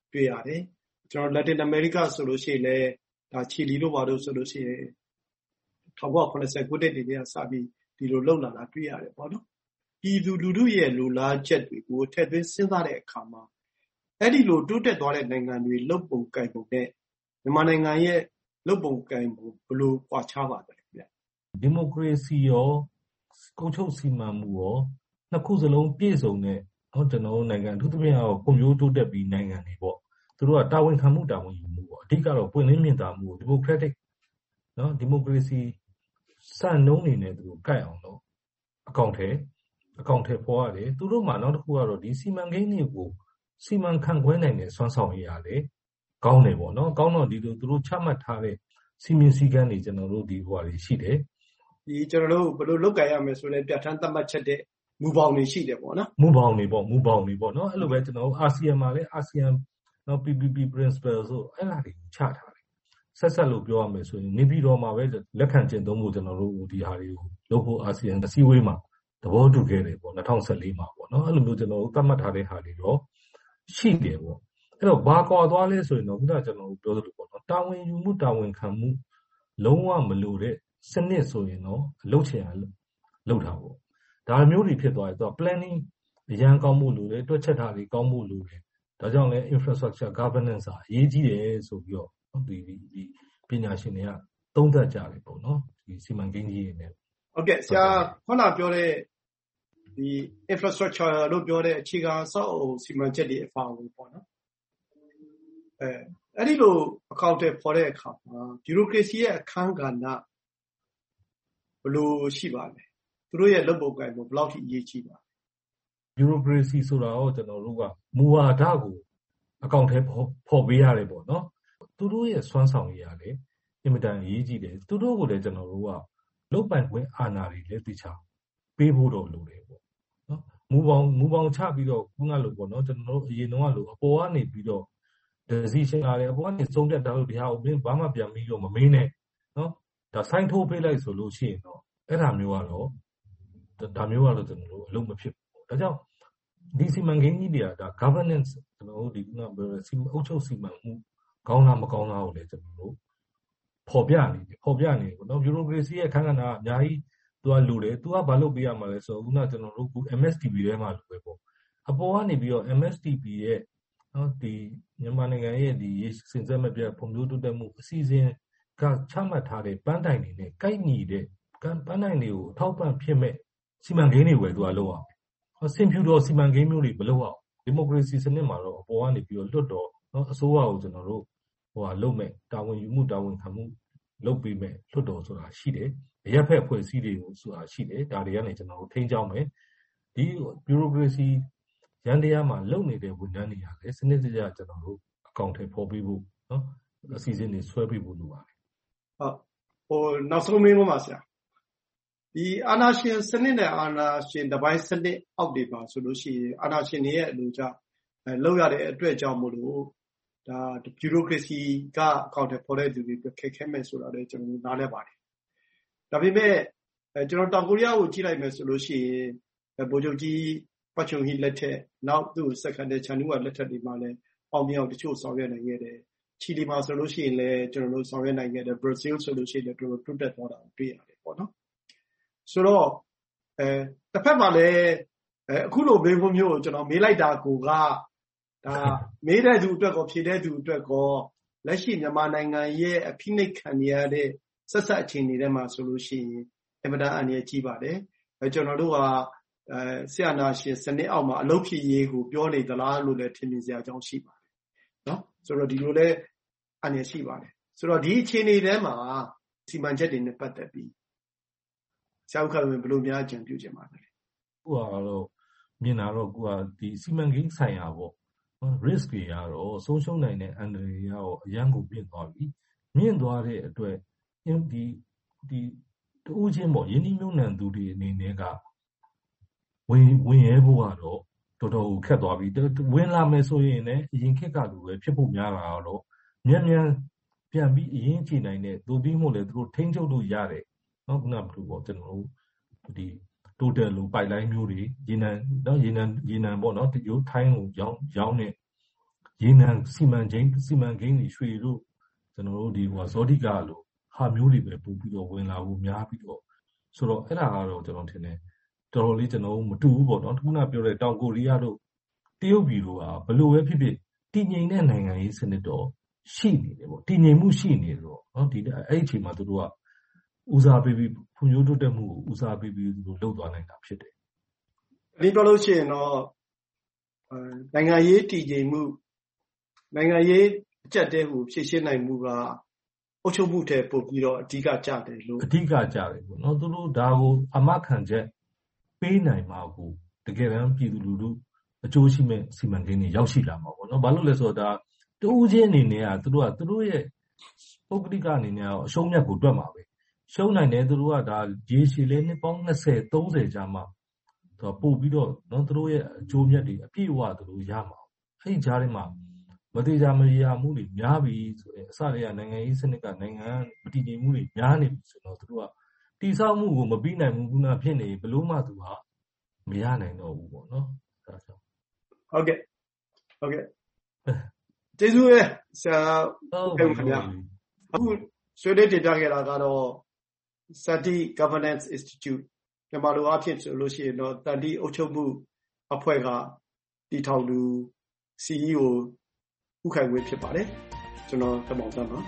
တွေ့ရတယ်ကျွန်တော် Latin America ဆိုလို့ရှိရင်လည်းဒါချီလီတို့ဘာလို့ဆိုလို့ရှိရင်၁၉၇၀ခုနှစ်တည်းကစပြီးဒီလိုလှုပ်လာတာတွေ့ရတယ်ပေါ့နော်ပြည်သူလူထုရဲ့လူလားချက်တွေကိုထည့်သွင်းစဉ်းစားတဲ့အခါမှာအဲ့ဒီလိုတိုးတက်သွားတဲ့နိုင်ငံတွေလှုပ်ပုံကိုင်ပုံနဲ့မြန်မာနိုင်ငံရဲ့လှုပ်ပုံကိုင်ပုံဘယ်လိုကွာခြားပါသလဲဗျဒီမိုကရေစီရောကုန်းချုပ်စီမံမှုရောနှစ်ခုစလုံးပြည့်စုံတဲ့ဟောကျွန်တော်နိုင်ငံအထူးသဖြင့်ဟောကွန်ပျူတာတိုးတက်ပြီးနိုင်ငံတွေပေါ့သူတို့ကတာဝန်ခံမှုတာဝန်ယူမှုပေါ့အဓိကတော့ပွင့်လင်းမြင်သာမှုဒီမိုကရက်တစ်နော်ဒီမိုကရေစီစံနှုန်းနေနဲ့သူတို့ကိုက်အောင်လို့အကောင့်ထဲအကောင့်ထဲပေါ်ရတယ်သူတို့မှနောက်တစ်ခုကတော့ဒီစီမံကိန်းတွေကိုစီမံခန့်ခွဲနိုင်တဲ့စွမ်းဆောင်ရည်ရတယ်ကောင်းတယ်ပေါ့နော်ကောင်းတော့ဒီလိုသူတို့ချမှတ်ထားတဲ့စီမံစည်းကမ်းတွေကျွန်တော်တို့ဒီဟိုဟာတွေရှိတယ်ဒီကျွန်တော်တို့ဘယ်လိုလုပ်ကြရမလဲဆိုလဲပြဋ္ဌာန်းသတ်မှတ်ချက်တဲ့မူပေါင်းတွေရှိတယ်ပေါ့နော်မူပေါင်းတွေပေါ့မူပေါင်းတွေပေါ့နော်အဲ့လိုပဲကျွန်တော်အာဆီယံမှာလည်းအာဆီယံနော် P P P principle ဆိုအဲ့ဒါတွေကိုချထားတယ်ဆက်ဆက်လို့ပြောရမယ်ဆိုရင်နေပြည်တော်မှာပဲလက်ခံကျင့်သုံးဖို့ကျွန်တော်တို့ဒီဟာတွေကိုလုပ်ဖို့အာဆီယံအစည်းအဝေးမှာသဘောတူခဲ့တယ်ပေါ့၂၀၁၄မှာပေါ့နော်အဲ့လိုမျိုးကျွန်တော်တို့သတ်မှတ်ထားတဲ့ဟာတွေတော့ရှိတယ်ပေါ့အဲ့တော့ဘာကွာသွားလဲဆိုရင်တော့ခုနကကျွန်တော်တို့ပြောသလိုပေါ့နော်တာဝန်ယူမှုတာဝန်ခံမှုလုံးဝမလိုတဲ့စနစ်ဆိုရင်တော့အလုပ်ချင်အောင်လုပ်တာပေါ့ဒါမျိုးတွေဖြစ်သွားရင်တော့ planning အရန်ကောင်းမှုလိုတယ်တွက်ချက်တာတွေကောင်းမှုလိုတယ်ဒါကြောင့်လဲ infrastructure governance အရေးကြီးတယ်ဆိုပြီးတော့ဒီဒီပညာရှင်တွေကသုံးသပ်ကြတယ်ပေါ့နော်ဒီစီမံကိန်းကြီးတွေနဲ့ဟုတ်ကဲ့ဆရာခုနပြောတဲ့ဒီ infrastructure လို့ပြောတဲ့အခြေခံစောက်အုံစီမံချက်တွေအဖော်ဝင်ပေါ့နော်အဲအဲ့ဒီလိုအကောင့်တွေပေါ်တဲ့အခါမှာဗျူရိုကရေစီရဲ့အခန်းကဏ္ဍဘယ်လိုရှိပါလဲသူတို့ရဲ့လုပ်ပုံကိုင်ပုံဘယ်လောက်ထိအရေးကြီးပါလဲဗျူရိုကရေစီဆိုတာတော့ကျွန်တော်တို့ကမူဝါဒကိုအကောင့်ထဲပေါ်ပေးရတယ်ပေါ့နော်သူတို့ရဲ့စွမ်းဆောင်ရည်ရတယ်အင်မတန်အရေးကြီးတယ်သူတို့ကိုလည်းကျွန်တော်တို့ကလုပ်ပိုင်ခွင့်အာဏာတွေလည်းသိချပေးဖို့တော့လိုတယ်ပေါ့နော်မူပေါင်းမူပေါင်းချပြီးတော့ခုနလိုပေါ့နော်ကျွန်တော်တို့အရင်တော့လိုအပေါ်ကနေပြီးတော့ decision ရတယ်အပေါ်ကနေဆုံးဖြတ်တာလို့ဒီဟာကိုဘာမှပြန်ပြီးတော့မမေးနဲ့နော်ဒါစိုင်းထိုးပေးလိုက်ဆိုလို့ရှိရင်တော့အဲ့ဒါမျိုးကတော့ဒါမျိုးကတော့ကျွန်တော်တို့အလုပ်မဖြစ်ဘူးဒါကြောင့်ဒီစီမံကိန်းကြီးတွေကဒါ governance ကျွန်တော်တို့ဒီကပြောစီမံအုပ်ချုပ်စီမံမှုကောင်းလားမကောင်းလားကိုလည်းကျွန်တော်တို့ပေါ်ပြနေတယ်ပေါ်ပြနေပေါ့နော်ဗျူရိုကရေစီရဲ့ခန်းကဏ္ဍအများကြီးသူကလိုတယ်သူကဘာလုပ်ပေးရမှာလဲဆိုတော့ခုနကျွန်တော်တို့ M S T P ထဲမှာလိုပဲပေါ့အပေါ်ကနေပြီးတော့ M S T P ရဲ့နော်ဒီမြန်မာနိုင်ငံရဲ့ဒီစင်စက်မပြတ်ဖွံ့ဖြိုးတိုးတက်မှုအစီအစဉ်ကချမှတ်ထားတဲ့ပန်းတိုင်တွေနဲ့ကိုက်ညီတဲ့ပန်းတိုင်တွေကိုအထောက်ပံ့ဖြစ်မဲ့စီမံကိန်းတွေဝယ်သူကလုပ်အောင်စင်ဖြူတော်စီမံကိန်းမျိုးတွေမလုပ်အောင်ဒီမိုကရေစီစနစ်မှာတော့အပေါ်ကနေပြီးတော့လွတ်တော်နော်အစိုးရကိုကျွန်တော်တို့ဟိုဟာလုပ်မဲ့တာဝန်ယူမှုတာဝန်ခံမှုလုပ်ပေးမဲ့လွတ်တော်ဆိုတာရှိတယ်အရက်ဖက်အဖွဲ့အစည်းတွေကိုဆိုတာရှိတယ်ဒါတွေကနေကျွန်တော်တို့ထိန်းကျောင်းမယ်ဒီဗျူရိုကရေစီရန်တရားမှာလုပ်နေတဲ့ဝန်ထမ်းတွေရတယ်စနစ်တကျကျွန်တော်တို့အကောင့်ထဲပေါ်ပေးဖို့နော်အစီအစဉ်တွေဆွဲပေးဖို့လိုပါတယ်ဟုတ်ဟိုနောက်ဆုံးမင်းပါဆရာဒီအာဏာရှင်စနစ်နဲ့အာဏာရှင်တပိုင်းစနစ်အောက်တွေပါဆိုလို့ရှိရင်အာဏာရှင်တွေရဲ့အလိုကျအဲလောက်ရတဲ့အတွက်ကြောင့်မို့လို့ဒါဗျူရိုကရေစီကအကောင့်ထဲပေါ်တဲ့သူတွေခက်ခဲမဲ့ဆိုတာလည်းကျွန်တော်နားလည်ပါတယ်ဒါပေမဲ့အဲကျွန်တော်တောင်ကိုရီးယားကိုကြည့်လိုက်မယ်ဆိုလို့ရှိရင်ဗိုလ်ချုပ်ကြီးပတ်ချုံဟိလက်ထက်နောက်သူ့စက္ကန့်တဲ့ချန်နူကလက်ထက်ဒီမှာလည်းအောင်မြောက်တချို့ဆောင်ရွက်နိုင်ခဲ့တယ်ချီလီမှာဆိုလို့ရှိရင်လည်းကျွန်တော်တို့ဆောင်ရွက်နိုင်ခဲ့တယ်ဘရာဇီးဆိုလို့ရှိရင်လည်းတို့တိုးတက်သွားတာတွေ့ရတယ်ပေါ့နော်ဆိုတော့အဲတစ်ဖက်မှာလည်းအဲအခုလိုမေးခွန်းမျိုးကိုကျွန်တော်မေးလိုက်တာကိုကဒါမေးတဲ့သူအတွက်ကောဖြေတဲ့သူအတွက်ကောလက်ရှိမြန်မာနိုင်ငံရဲ့အဖိနှိပ်ခံရတဲ့ဆက်ဆက်အခြေအနေတွေမှာဆိုလို့ရှိရင်အမတန်အန္တရာယ်ကြီးပါတယ်အဲကျွန်တော်တို့ကအဲဆရာနာရှင်စနစ်အောက်မှာအလုပ်ဖြစ်ရေးကိုပြောနေသလားလို့လည်းထင်မြင်စရာအကြောင်းရှိပါတယ်နော်ဆိုတော့ဒီလိုလဲအန္တရာယ်ရှိပါတယ်ဆိုတော့ဒီအခြေအနေထဲမှာစီမံချက်တွေနဲ့ပတ်သက်ပြီးဆရာဦးခါဝင်ဘယ်လိုများအကြံပြုချင်ပါလဲခုကတော့မြင်တာတော့ခုကဒီစီမံကိန်းဆိုင်ရာပေါ့ risk တွေကတော့ဆုံးရှုံးနိုင်တဲ့အန္တရာယ်ရောအရန်ကိုမြင့်သွားပြီမြင့်သွားတဲ့အတွက်ဒီဒီတူးချင်းပေါ့ယင်းဒီမျိုးနံသူတွေအနေနဲ့ကဝင်ဝင်ရဲဖို့ကတော့တော်တော်ခက်သွားပြီဝင်လာမယ်ဆိုရင်လည်းအရင်ခက်ကလိုပဲဖြစ်ဖို့များတာတော့မြန်မြန်ပြန်ပြီးအရင်ချိန်နိုင်တဲ့သူပြီးမို့လေသူတို့ထိန်းချုပ်လို့ရတယ်နော်ခုနကဘယ်လိုပေါ့ကျွန်တော်တို့ဒီ total လို့ပိုက်လိုင်းမျိုးတွေရေနံနော်ရေနံရေနံပေါ့နော်ဒီရိုးထိုင်းကိုရောင်းရောင်းတဲ့ရေနံစီမံကိန်းစီမံကိန်းတွေရွှေတို့ကျွန်တော်တို့ဒီဟိုဇောတိကလို့ဟာမျိုးတွေပဲပို့ပြီးတော့ဝင်လာဖို့များပြီးတော့ဆိုတော့အဲ့ဒါကတော့ကျွန်တော်ထင်တယ်တော်တော်လေးကျွန်တော်မတူဘူးပေါ့နော်ခုနပြောတဲ့တောင်ကိုရီးယားတို့တရုတ်ပြည်တို့ကဘလို့ပဲဖြစ်ဖြစ်တည်ငြိမ်တဲ့နိုင်ငံရေးစနစ်တော့ရှိနေတယ်ပေါ့တည်ငြိမ်မှုရှိနေတော့နော်ဒီအဲ့ဒီအချိန်မှာသူတို့ကဦးစားပေးပြီးဖွံ့ဖြိုးတိုးတက်မှုကိုဦးစားပေးပြီးသူတို့လုပ်သွားနိုင်တာဖြစ်တယ်ဒီပြောလို့ရှိရင်တော့နိုင်ငံရေးတည်ငြိမ်မှုနိုင်ငံရေးအကျပ်တဲကိုဖြည့်ရှင်းနိုင်မှုကအုပ်ချုပ်မှုထဲပို့ပြီးတော့အဓိကကျတယ်လို့အဓိကကျတယ်ပေါ့နော်သူတို့ဒါကိုအမခံချက်ပေးနိုင်မှာကိုတကယ်တမ်းပြည်သူလူထုအကျိုးရှိမဲ့စီမံကိန်းတွေရောက်ရှိလာမှာပေါ့နော်ဘာလို့လဲဆိုတော့ဒါတူးချင်းအနေနဲ့ကသူတို့ကသူတို့ရဲ့ပုဂ္ဂလိကအနေနဲ့အရှုံးမြတ်ကိုတွက်မှာပဲရှုံးနိုင်တယ်သူတို့ကဒါရေရှည်လေးနှစ်ပေါင်း၂၀ ၃၀ကြာမှသူပို့ပြီးတော့နော်သူတို့ရဲ့အကျိုးမြတ်တွေအပြည့်အဝသူတို့ရမှာအဲ့ဒီကြားထဲမှာမတိကျမရမှုတွေများပြီဆိုရင်အစတွေကနိုင်ငံရေးစနစ်ကနိုင်ငံမတည်ငြိမ်မှုတွေများနေပြီဆိုတော့သူတို့ကတိဆောက်မှုကိုမပြီးနိုင်ဘူးခုနဖြစ်နေဘလို့မှသူကမရနိုင်တော့ဘူးပေါ့နော်ဒါကြောင့်ဟုတ်ကဲ့ဟုတ်ကဲ့ကျေးဇူးပဲဆရာဟုတ်ကဲ့ခင်ဗျာအခုဆွေးနွေးတင်ပြခဲ့တာကတော့ Sati Governance Institute မြန်မာလိုအဖြစ်ဆိုလို့ရှိရင်တော့တန်တီအုပ်ချုပ်မှုအဖွဲ့ကတည်ထောင်သူ စီ အီ အို ဦးခိုင်ဝင်းဖြစ်ပါတယ်ကျွန်တော်တမောင်တန်းပါ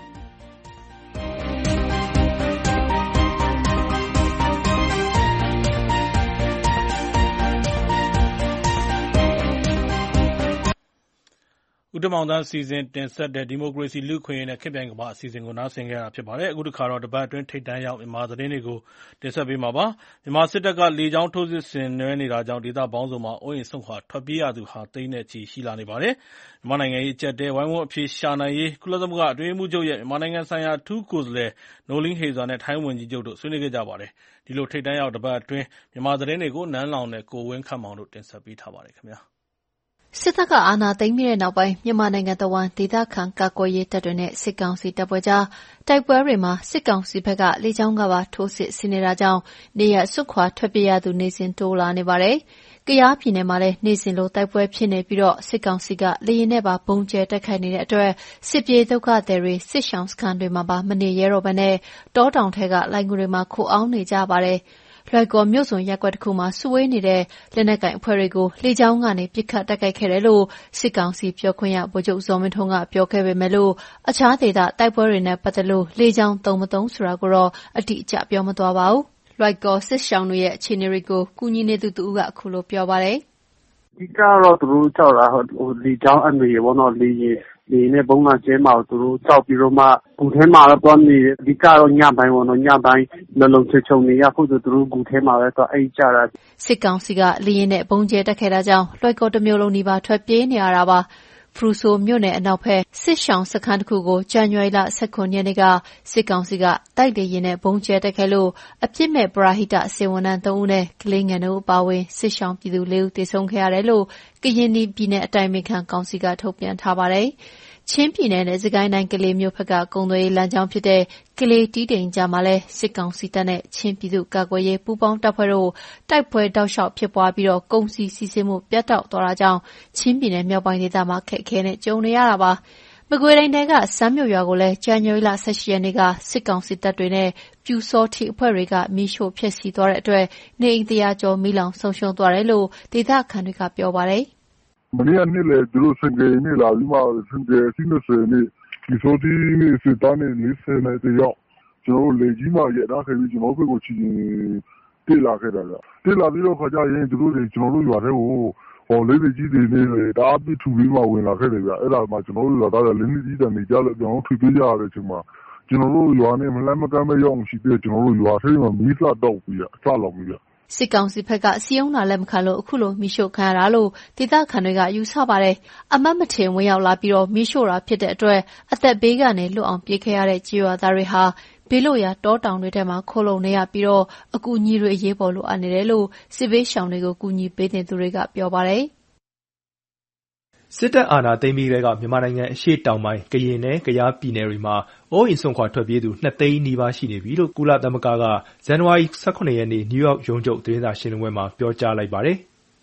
ဦးတမောင်တန်းစီစဉ်တင်ဆက်တဲ့ဒီမိုကရေစီလူ့ခွင့်ရေးနဲ့ခေတ်ပြိုင်ကမ္ဘာအစီအစဉ်ကိုနားဆင်ကြရတာဖြစ်ပါတယ်အခုတစ်ခါတော့တပတ်အတွင်းထိပ်တန်းရောက်မြန်မာသတင်းတွေကိုတင်ဆက်ပေးမှာပါမြန်မာစစ်တပ်ကလေကြောင်းထိုးစစ်ဆင်နွှဲနေတာကြောင့်ဒေသပေါင်းစုံမှာအိုးအိမ်ဆုံးခွာထွက်ပြေးရသူဟာသိန်းနဲ့ချီရှိလာနေပါတယ်မြန်မာနိုင်ငံရေးအကျပ်တဲဝိုင်းဝန်းအဖြေရှာနိုင်ရေးကုလသမဂ္ဂအတွင်းရေးမှူးချုပ်ရဲ့မြန်မာနိုင်ငံဆိုင်ရာအထူးကိုယ်စားလှယ်နိုလင်းဟေဇာနဲ့ထိုင်းဝန်ကြီးချုပ်တို့ဆွေးနွေးခဲ့ကြပါတယ်ဒီလိုထိပ်တန်းရောက်တပတ်အတွင်းမြန်မာသတင်းတွေကိုနန်းလောင်နဲ့ကိုဝင်းခန့်မောင်တို့တင်ဆက်ပေးထားပါတယ်ခင်ဗျာစစ်တပ်ကအာဏာသိမ်းပြီးတဲ့နောက်ပိုင်းမြန်မာနိုင်ငံတဝန်းဒေသခံကာကွယ်ရေးတပ်တွေနဲ့စစ်ကောင်စီတပ်ဖွဲ့ကြားတိုက်ပွဲတွေမှာစစ်ကောင်စီဘက်ကလေကြောင်းကပါထိုးစစ်ဆင်နေတာကြောင့်နေရစွတ်ခွာထွက်ပြေးရသူနေစဉ်တိုးလာနေပါတယ်။ကယားပြည်နယ်မှာလည်းနေစဉ်လိုတိုက်ပွဲဖြစ်နေပြီးတော့စစ်ကောင်စီကလေရင်နဲ့ပါပုံကျဲတက်ခိုက်နေတဲ့အတွက်စစ်ပြေးဒုက္ခသည်တွေစစ်ရှောင်စခန်းတွေမှာပါမနေရတော့ဘဲနဲ့တောတောင်ထဲကလိုင်ငူတွေမှာခိုအောင်းနေကြပါတယ်။လွိုက်ကော်မြို့စွန်ရပ်ကွက်တစ်ခုမှာစုဝေးနေတဲ့လက်နက်ကိုင်အဖွဲ့တွေကိုလေကြောင်းကနေပစ်ခတ်တိုက်ခိုက်ခဲ့တယ်လို့စစ်ကောင်စီပြောခွင့်ရဗိုလ်ချုပ်ဇော်မင်းထွန်းကပြောခဲ့ပေမဲ့လို့အခြားဒေသတိုက်ပွဲတွေနဲ့ပတ်သက်လို့လေကြောင်းသုံးမသုံးဆိုတာကိုတော့အတိအကျပြောမသွားပါဘူး။လွိုက်ကော်စစ်ရှောင်းတွေရဲ့အခြေအနေတွေကိုကူညီနေသူတူကအခုလိုပြောပါတယ်။ဒီကတော့သူတို့ကြောက်တာဟိုလေကြောင်းအနေနဲ့ပေါ့နော်လေရင်လေနဲ့ဘုံကကျဲမှာသူတို့ကြောက်ပြီးတော့မှဂူထဲမှာတော့တွန်းနေတယ်အဓိကတော့ညပိုင်းပေါ့နော်ညပိုင်းလုံးလုံးချုံချုံနေရဖို့သူတို့ဂူထဲမှာပဲတော့အိတ်ကြတာစစ်ကောင်စီကလေရင်နဲ့ဘုံကျဲတက်ခဲ့တာကြောင့်လွိုက်ကော်တစ်မျိုးလုံးဒီပါထွက်ပြေးနေရတာပါဖရူဆိုမြို့နယ်အနောက်ဘက်စစ်ရှောင်းစခန်းတစ်ခုကိုဇန်နဝါရီလ၁၉ရက်နေ့ကစစ်ကောင်စီကတိုက်လေရင်နဲ့ဘုံကျဲတက်ခဲ့လို့အပြစ်မဲ့ပရာဟိတစေဝန်ထမ်းသုံးဦးနဲ့ကလေးငယ်တို့အပါအဝင်စစ်ရှောင်းပြည်သူလေးဦးသေဆုံးခဲ့ရတယ်လို့ကရင်ပြည်နယ်အတိုင်ပင်ခံကောင်စီကထုတ်ပြန်ထားပါတယ်။ချင်းပြည်နယ်နဲ့စကိုင်းတိုင်းကလေးမြို့ဘက်ကကုံသွေးလမ်းကြောင်းဖြစ်တဲ့ကလေးတီးတိန်ကြားမှာလဲစစ်ကောင်စီတပ်နဲ့ချင်းပြည်သူ့ကာကွယ်ရေးပူးပေါင်းတပ်ဖွဲ့တို့တိုက်ပွဲတောက်လျှောက်ဖြစ်ပွားပြီးတော့ကုန်စည်စီးဆင်းမှုပြတ်တောက်သွားတာကြောင့်ချင်းပြည်နယ်မြောက်ပိုင်းဒေသမှာခက်ခဲနဲ့ကြုံနေရတာပါမကွေးတိုင်းကစမ်းမြို့ရွာကိုလည်းဇန်နဝါရီလ၁၈ရက်နေ့ကစစ်ကောင်စီတပ်တွေနဲ့ပြူစောထီအဖွဲ့တွေကမိရှို့ဖျက်ဆီးသွားတဲ့အတွက်နေအိမ်တရာကျော်မိလောင်ဆုံးရှုံးသွားတယ်လို့ဒေသခံတွေကပြောပါတယ်မနေ့ကနေ့လေသူတို့စင်ကြေနေလာပြီးမှစင်ကြေစီနေစနေဒီဆိုဒီနေစတန်းနေလေးစနေတယောက်ကျွန်တော်လေကြီးမှရတာခဲ့ပြီးကျွန်တော်ကိုချီတေးလာခဲ့တာတေးလာပြီးတော့ခါကြရင်သူတို့ကျွန်တော်တို့ရွာထဲကိုဟောလေးကြီးတွေနေဒါအပိထူပြီးမှဝင်လာခဲ့တယ်ဗျအဲ့ဒါမှကျွန်တော်တို့ရွာသားတွေလင်းကြီးတန်နေကြလို့ကျွန်တော်ထွေးပြကြရတဲ့အချိန်မှာကျွန်တော်တို့ရွာနဲ့မလမ်းမကမ်းမရောက်ရှိသေးကျွန်တော်တို့ရွာထဲမှာမီးစတော့ပြီးအစလောက်ပြီးစစ်ကောင်စီဘက်ကစီယုံလာလက်မခံလို့အခုလိုမိရှို့ခံရတာလို့ဒေသခံတွေကယူဆပါတယ်။အမတ်မထင်ဝင်ရောက်လာပြီးတော့မိရှို့တာဖြစ်တဲ့အတွက်အသက်ဘေးကနေလွတ်အောင်ပြေးခဲ့ရတဲ့ကြေးရွာသားတွေဟာဘေးလို့ရတောတောင်တွေထဲမှာခိုးလုံနေရပြီးတော့အကူအညီတွေအရေးပေါ်လိုအပ်နေတယ်လို့စစ်ဘေးရှောင်တွေကိုကူညီပေးတဲ့သူတွေကပြောပါတယ်။စစ်တပ်အာဏာသိမ်းပြီးတဲ့ကမြန်မာနိုင်ငံအရှေ့တောင်ပိုင်းကရင်နဲ့ကယားပြည်နယ်တွေမှာအိုးအိမ်ဆုံးခွာထွက်ပြေးသူနှစ်သိန်းနီးပါးရှိနေပြီလို့ကုလသမဂ္ဂကဇန်နဝါရီ၁၇ရက်နေ့နယူးယောက်ရုံးချုပ်သတင်းစာရှင်းလင်းပွဲမှာပြောကြားလိုက်ပါတယ်။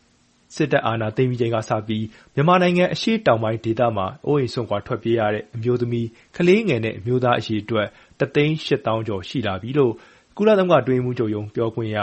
စစ်တပ်အာဏာသိမ်းပြီးချိန်ကစပြီးမြန်မာနိုင်ငံအရှေ့တောင်ပိုင်းဒေသမှာအိုးအိမ်စွန့်ခွာထွက်ပြေးရတဲ့အမျိုးသမီးကလေးငယ်နဲ့အမျိုးသားအရေအတွက်တစ်သိန်းရှစ်သောင်းကျော်ရှိလာပြီလို့ကုလသမဂ္ဂအတွင်းရေးမှူးချုပ်ရုံးပြောခွင့်ရ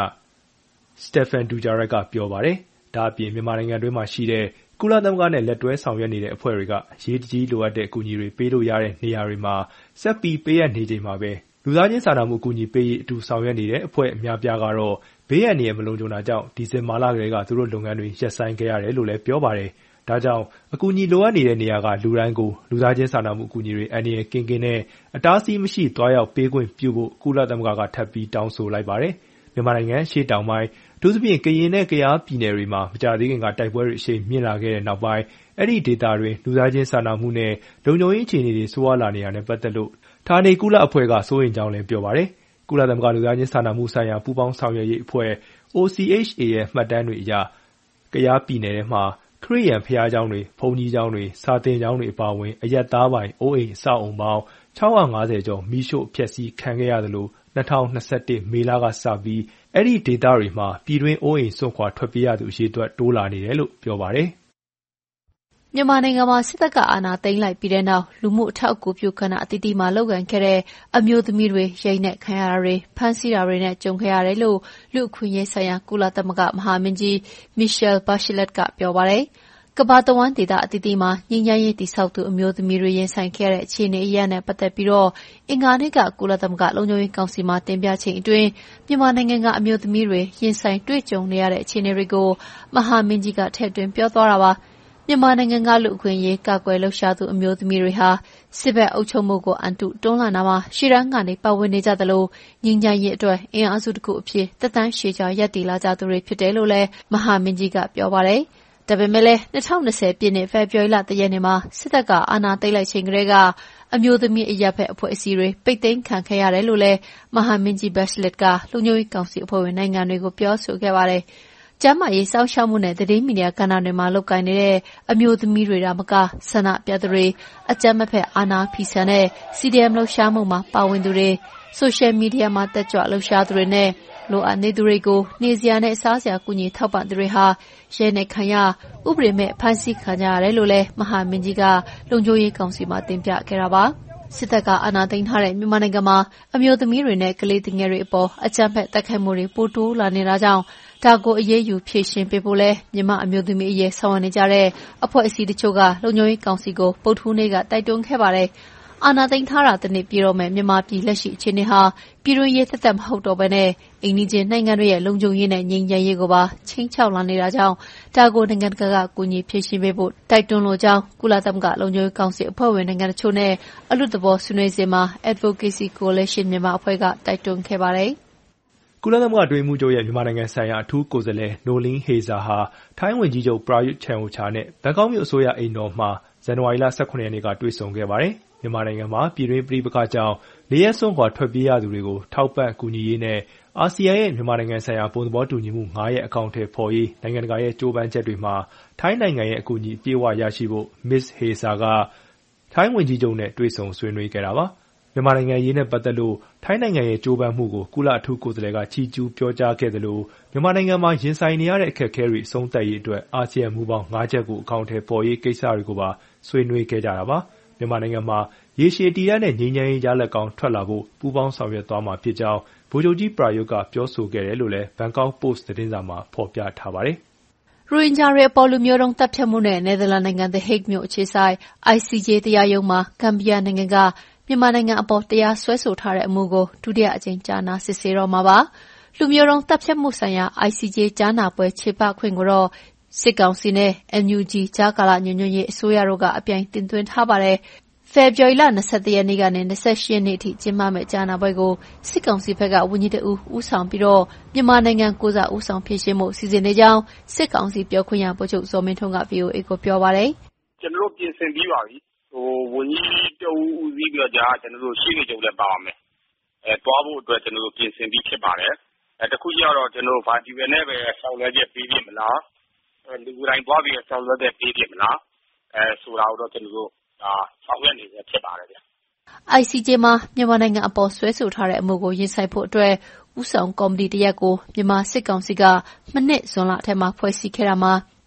Stéphane Dujarric ကပြောပါတယ်။ဒါ့အပြင်မြန်မာနိုင်ငံတွင်းမှာရှိတဲ့ကုလသမဂ္ဂနဲ့လက်တွဲဆောင်ရွက်နေတဲ့အဖွဲ့တွေကအရေးတကြီးလိုအပ်တဲ့အကူအညီတွေပေးလို့ရတဲ့နေရာတွေမှာဆက်ပြီးပေးအပ်နေချိန်မှာပဲလူသားချင်းစာနာမှုအကူအညီပေးရေးအတူဆောင်ရွက်နေတဲ့အဖွဲ့အများပြားကတော့ဘေးအန္တရာယ်မလုံခြုံတာကြောင့်ဒီဇင်ဘာလကတည်းကသူတို့လုပ်ငန်းတွေရပ်ဆိုင်းခဲ့ရတယ်လို့လည်းပြောပါတယ်။ဒါကြောင့်အကူအညီလိုအပ်နေတဲ့နေရာကလူတိုင်းကိုလူသားချင်းစာနာမှုအကူအညီတွေအန္တရာယ်ကင်းကင်းနဲ့အတားအဆီးမရှိသွားရောက်ပေးခွင့်ပြုဖို့ကုလသမဂ္ဂကထပ်ပြီးတောင်းဆိုလိုက်ပါတယ်။မြန်မာနိုင်ငံရှေ့တောင်ပိုင်းအထူးသဖြင့်ကရင်နဲ့ကယားပြည်နယ်တွေမှာမကြာသေးခင်ကတိုက်ပွဲတွေအရှိန်မြင့်လာခဲ့တဲ့နောက်ပိုင်းအဲ့ဒီဒေသတွေလူသားချင်းစာနာမှုနဲ့လုံခြုံရေးအခြေအနေတွေဆိုးဝါးလာနေတာနဲ့ပတ်သက်လို့ဌာနေကုလအဖွဲ့ကစိုးရိမ်ကြောင်းလည်းပြောပါတယ်။ကုလသမဂ္ဂလူသားချင်းစာနာမှုဆိုင်ရာပူးပေါင်းဆောင်ရွက်ရေးအဖွဲ့ O C H A ရဲ့မှတ်တမ်းတွေအရကယားပြည်နယ်ထဲမှာခရစ်ယာန်ဘုရားကျောင်းတွေ၊ဘုန်းကြီးကျောင်းတွေ၊စာသင်ကျောင်းတွေအပါအဝင်အရပ်သားပိုင်အိုးအိမ်အဆောက်အအုံပေါင်းခြောက်ရာငါးဆယ်ကျော်မီးရှို့ဖျက်ဆီးခံခဲ့ရသလို၂၀၂၁မေလကစပြီးအဲ့ဒီဒေသတွေမှာပြည်တွင်းအိုးအိမ်စွန့်ခွာထွက်ပြေးရသူအရေအတွက်တိုးလာနေတယ်လို့ပြောပါတယ်။မြန်မာနိုင်ငံမှာစစ်တပ်ကအာဏာသိမ်းလိုက်ပြီးတဲ့နောက်လူမှုအထောက်အကူပြုကဏ္ဍအသီးသီးမှာလုပ်ကိုင်ခဲ့တဲ့အမျိုးသမီးတွေရိုက်နှက်ခံရတာတွေဖမ်းဆီးတာတွေနဲ့ကြုံခဲ့ရတယ်လို့လူ့အခွင့်အရေးဆိုင်ရာကုလသမဂ္ဂမဟာမင်းကြီး Michelle Bachelet ကပြောပါတယ်။ကမ္ဘာတဝန်းဒေသအသီးသီးမှာငြိမ်းချမ်းရေးတည်ဆောက်သူအမျိုးသမီးတွေရင်ဆိုင်ခဲ့တဲ့အခြေအနေအရနဲ့ပတ်သက်ပြီးတော့အင်္ဂါနေ့ကကုလသမဂ္ဂလုံခြုံရေးကောင်စီမှာတင်ပြချိန်အတွင်းမြန်မာနိုင်ငံကအမျိုးသမီးတွေရင်ဆိုင်တွေ့ကြုံနေရတဲ့အခြေအနေတွေကိုမဟာမင်းကြီးကထည့်သွင်းပြောသွားတာပါ။မြန်မာနိုင်ငံကလူ့အခွင့်အရေးကာကွယ်လှုပ်ရှားသူအမျိုးသမီးတွေဟာစစ်ဘက်အုပ်ချုပ်မှုကိုအန်တုတွန်းလှန်တာမှာရှေ့တန်းကနေပါဝင်နေကြသလိုငြိမ်းချမ်းရေးအတွက်အင်အားစုတစ်ခုအဖြစ်သက်တမ်းရှည်ကြာရပ်တည်လာကြသူတွေဖြစ်တယ်လို့လည်းမဟာမင်းကြီးကပြောပါတယ်။ဒါပေမဲ့လည်း၂၀၂၀ပြည့်နှစ်ဖေဖော်ဝါရီလတစ်ရက်နေ့မှာစစ်တပ်ကအာဏာသိမ်းလိုက်ချိန်ကတည်းကအမျိုးသမီးအရပ်ဘက်အဖွဲ့အစည်းတွေပိတ်သိမ်းခံခဲ့ရတယ်လို့လည်းမဟာမင်းကြီး Bachelet ကလုံခြုံရေးကောင်စီအဖွဲ့ဝင်နိုင်ငံတွေကိုပြောဆိုခဲ့ပါတယ်။ကျန်းမာရေးစောင့်ရှောက်မှုနဲ့သတင်းမီဒီယာကဏ္ဍတွေမှာလုပ်ကိုင်နေတဲ့အမျိုးသမီးတွေဒါမကဆန္ဒပြသူတွေအကြမ်းမဖက်အာဏာဖီဆန်တဲ့ C D M လှုပ်ရှားမှုမှာပါဝင်သူတွေဆိုရှယ်မီဒီယာမှာတက်ကြွလှုပ်ရှားသူတွေနဲ့လိုအပ်နေသူတွေကိုနေစရာနဲ့စားစရာကူညီထောက်ပံ့သူတွေဟာရဲနဲ့ခံရဥပဒေမဲ့ဖမ်းဆီးခံကြရတယ်လို့လည်းမဟာမင်းကြီးကလုံခြုံရေးကောင်စီမှာတင်ပြခဲ့တာပါစစ်တပ်ကအာဏာသိမ်းထားတဲ့မြန်မာနိုင်ငံမှာအမျိုးသမီးတွေနဲ့ကလေးငယ်တွေအပေါ်အကြမ်းဖက်တိုက်ခိုက်မှုတွေပိုတိုးလာနေတာကြောင့်ဒါကိုအရေးယူဖြေရှင်းပေးဖို့လဲမြန်မာအမျိုးသမီးအရေးဆောင်ရွက်နေကြတဲ့အဖွဲ့အစည်းတချို့ကလုံခြုံရေးကောင်စီကိုပုတ်ထူးနေ့ကတိုက်တွန်းခဲ့ပါတယ်အာဏာသိမ်းထားတာတနည်းပြည်တော့မဲ့မြန်မာပြည်လက်ရှိအခြေအနေဟာပြည်တွင်းရေးသက်သက်မဟုတ်တော့ဘဲနဲ့အိမ်နီးချင်းနိုင်ငံတွေရဲ့လုံခြုံရေးနဲ့ငြိမ်းချမ်းရေးကိုပါချင်းချောက်လာနေတာကြောင့်ဒါကိုနိုင်ငံတကာကကူညီဖြေရှင်းပေးဖို့တိုက်တွန်းလိုကြောင်းကုလသမဂ္ဂလုံခြုံရေးကောင်စီအဖွဲ့ဝင်နိုင်ငံတချို့နဲ့အလွတ်သဘောဆွေးနွေးစဉ်မှာ Advocacy Coalition မြန်မာအဖွဲ့ကတိုက်တွန်းခဲ့ပါတယ်ကုလသမဂ္ဂအတွင်းရေးမှူးချုပ်ရဲ့မြန်မာနိုင်ငံဆိုင်ရာအထူးကိုယ်စားလှယ်နိုလင်းဟေဇာဟာထိုင်းဝန်ကြီးချုပ်ပရာယွတ်ချန်အိုချာနဲ့ဘန်ကောက်မြို့အစိုးရအိမ်တော်မှာဇန်နဝါရီလ၁၇ရက်နေ့ကတွေ့ဆုံခဲ့ပါတယ်။မြန်မာနိုင်ငံမှာပြည်တွင်းပဋိပက္ခကြောင့်နေရပ်စွန့်ခွာထွက်ပြေးရသူတွေကိုထောက်ပံ့ကူညီရေးနဲ့အာဆီယံရဲ့မြန်မာနိုင်ငံဆိုင်ရာဘုံသဘောတူညီမှု၅ရပ်အကောင့်ထဲပေါ်ရေးနိုင်ငံတကာရဲ့ကြိုးပမ်းချက်တွေမှာထိုင်းနိုင်ငံရဲ့အကူအညီအပြည့်အဝရရှိဖို့ Miz Heza ကထိုင်းဝန်ကြီးချုပ်နဲ့တွေ့ဆုံဆွေးနွေးခဲ့တာပါ။မြန်မာနိုင်ငံရေးနဲ့ပတ်သက်လို့ထိုင်းနိုင်ငံရဲ့ကြိုးပမ်းမှုကိုကုလအထူးကိုယ်စားလှယ်ကချီးကျူးပြောကြားခဲ့သလိုမြန်မာနိုင်ငံမှာရင်ဆိုင်နေရတဲ့အခက်အခဲတွေအဆုံးသတ်ရေးအတွက်အာဆီယံမူပေါင်း၅ချက်ကိုအကောင့်ထဲပေါ်ရေးကိစ္စတွေကိုပါဆွေးနွေးခဲ့ကြတာပါ။မြန်မာနိုင်ငံမှာရေရှည်တည်ရတဲ့ငြိမ်းချမ်းရေးရလဒ်ကောင်းထွက်လာဖို့ပူးပေါင်းဆောင်ရွက်သွားမှာဖြစ်ကြောင်းဗိုလ်ချုပ်ကြီးပရာယွတ်ကပြောဆိုခဲ့တယ်လို့လည်း Bangkok Post သတင်းစာမှာဖော်ပြထားပါတယ်။ရိုဟင်ဂျာတွေအပေါ်လူမျိုးတုံးသတ်ဖြတ်မှုနဲ့နယ်သာလန်နိုင်ငံ The Hague မြို့အခြေစိုက် I C J တရားရုံးမှာဂမ်ဘီယာနိုင်ငံကမြန်မာနိုင်ငံအပေါ်တရားစွဲဆိုထားတဲ့အမှုကိုဒုတိယအကြိမ်ကြားနာစစ်ဆေးတော့မှာပါ။လူမျိုးတုံးသတ်ဖြတ်မှုဆိုင်ရာ I C J ကြားနာပွဲခြေပခွင့်ကိုတော့စစ်ကောင်စီနဲ့ N U G ကြားကာလညွှန်ညွှန်ရေးအစိုးရတို့ကအပြိုင်တင်သွင်းထားပါတယ်။ဖေဖော်ဝါရီလ၂၁ရက်နေ့ကနေ၂၈ရက်နေ့အထိကျင်းပမယ့်ကြားနာပွဲကိုစစ်ကောင်စီဘက်ကဝန်ကြီးတဦးဦးဆောင်ပြီးတော့မြန်မာနိုင်ငံကိုစားဦးဆောင်ဖြည့်ရှင်းမှုစီစဉ်နေကြောင်းစစ်ကောင်စီပြောခွင့်ရဗိုလ်ချုပ်ဇော်မင်းထွန်းက V O A ကိုပြောပါတယ်။ကျွန်တော်တို့ပြင်ဆင်ပြီးပါပြီ။ဟိုဝန်ကြီးတဦးဦးစီးပြီးတော့ကြာကျွန်တော်တို့ရှင်းနေကြလည်းပါပါမယ်။အဲတွားဖို့အတွက်ကျွန်တော်တို့ပြင်ဆင်ပြီးဖြစ်ပါတယ်။အဲတခုကျတော့ကျွန်တော်တို့ဗာဒီဝယ်နဲ့ပဲဆောက်လဲချက်ပေးပြမလား။အဲလူတိုင်းတွားပြီးဆောက်လဲချက်ပေးပြမလား။အဲဆိုတာတော့ကျွန်တော်တို့ဒါဆောင်ရွက်နေဖြစ်ပါတယ်ဗျ။ I C J မှာမြန်မာနိုင်ငံအပေါ်ဆွဲဆိုထားတဲ့အမှုကိုရင်ဆိုင်ဖို့အတွက်ဦးဆောင်ကော်မတီတရက်ကိုမြန်မာစစ်ကောင်စီကမနှစ်ဇွန်လထဲမှာဖွဲ့စည်းခဲ့တာမှာ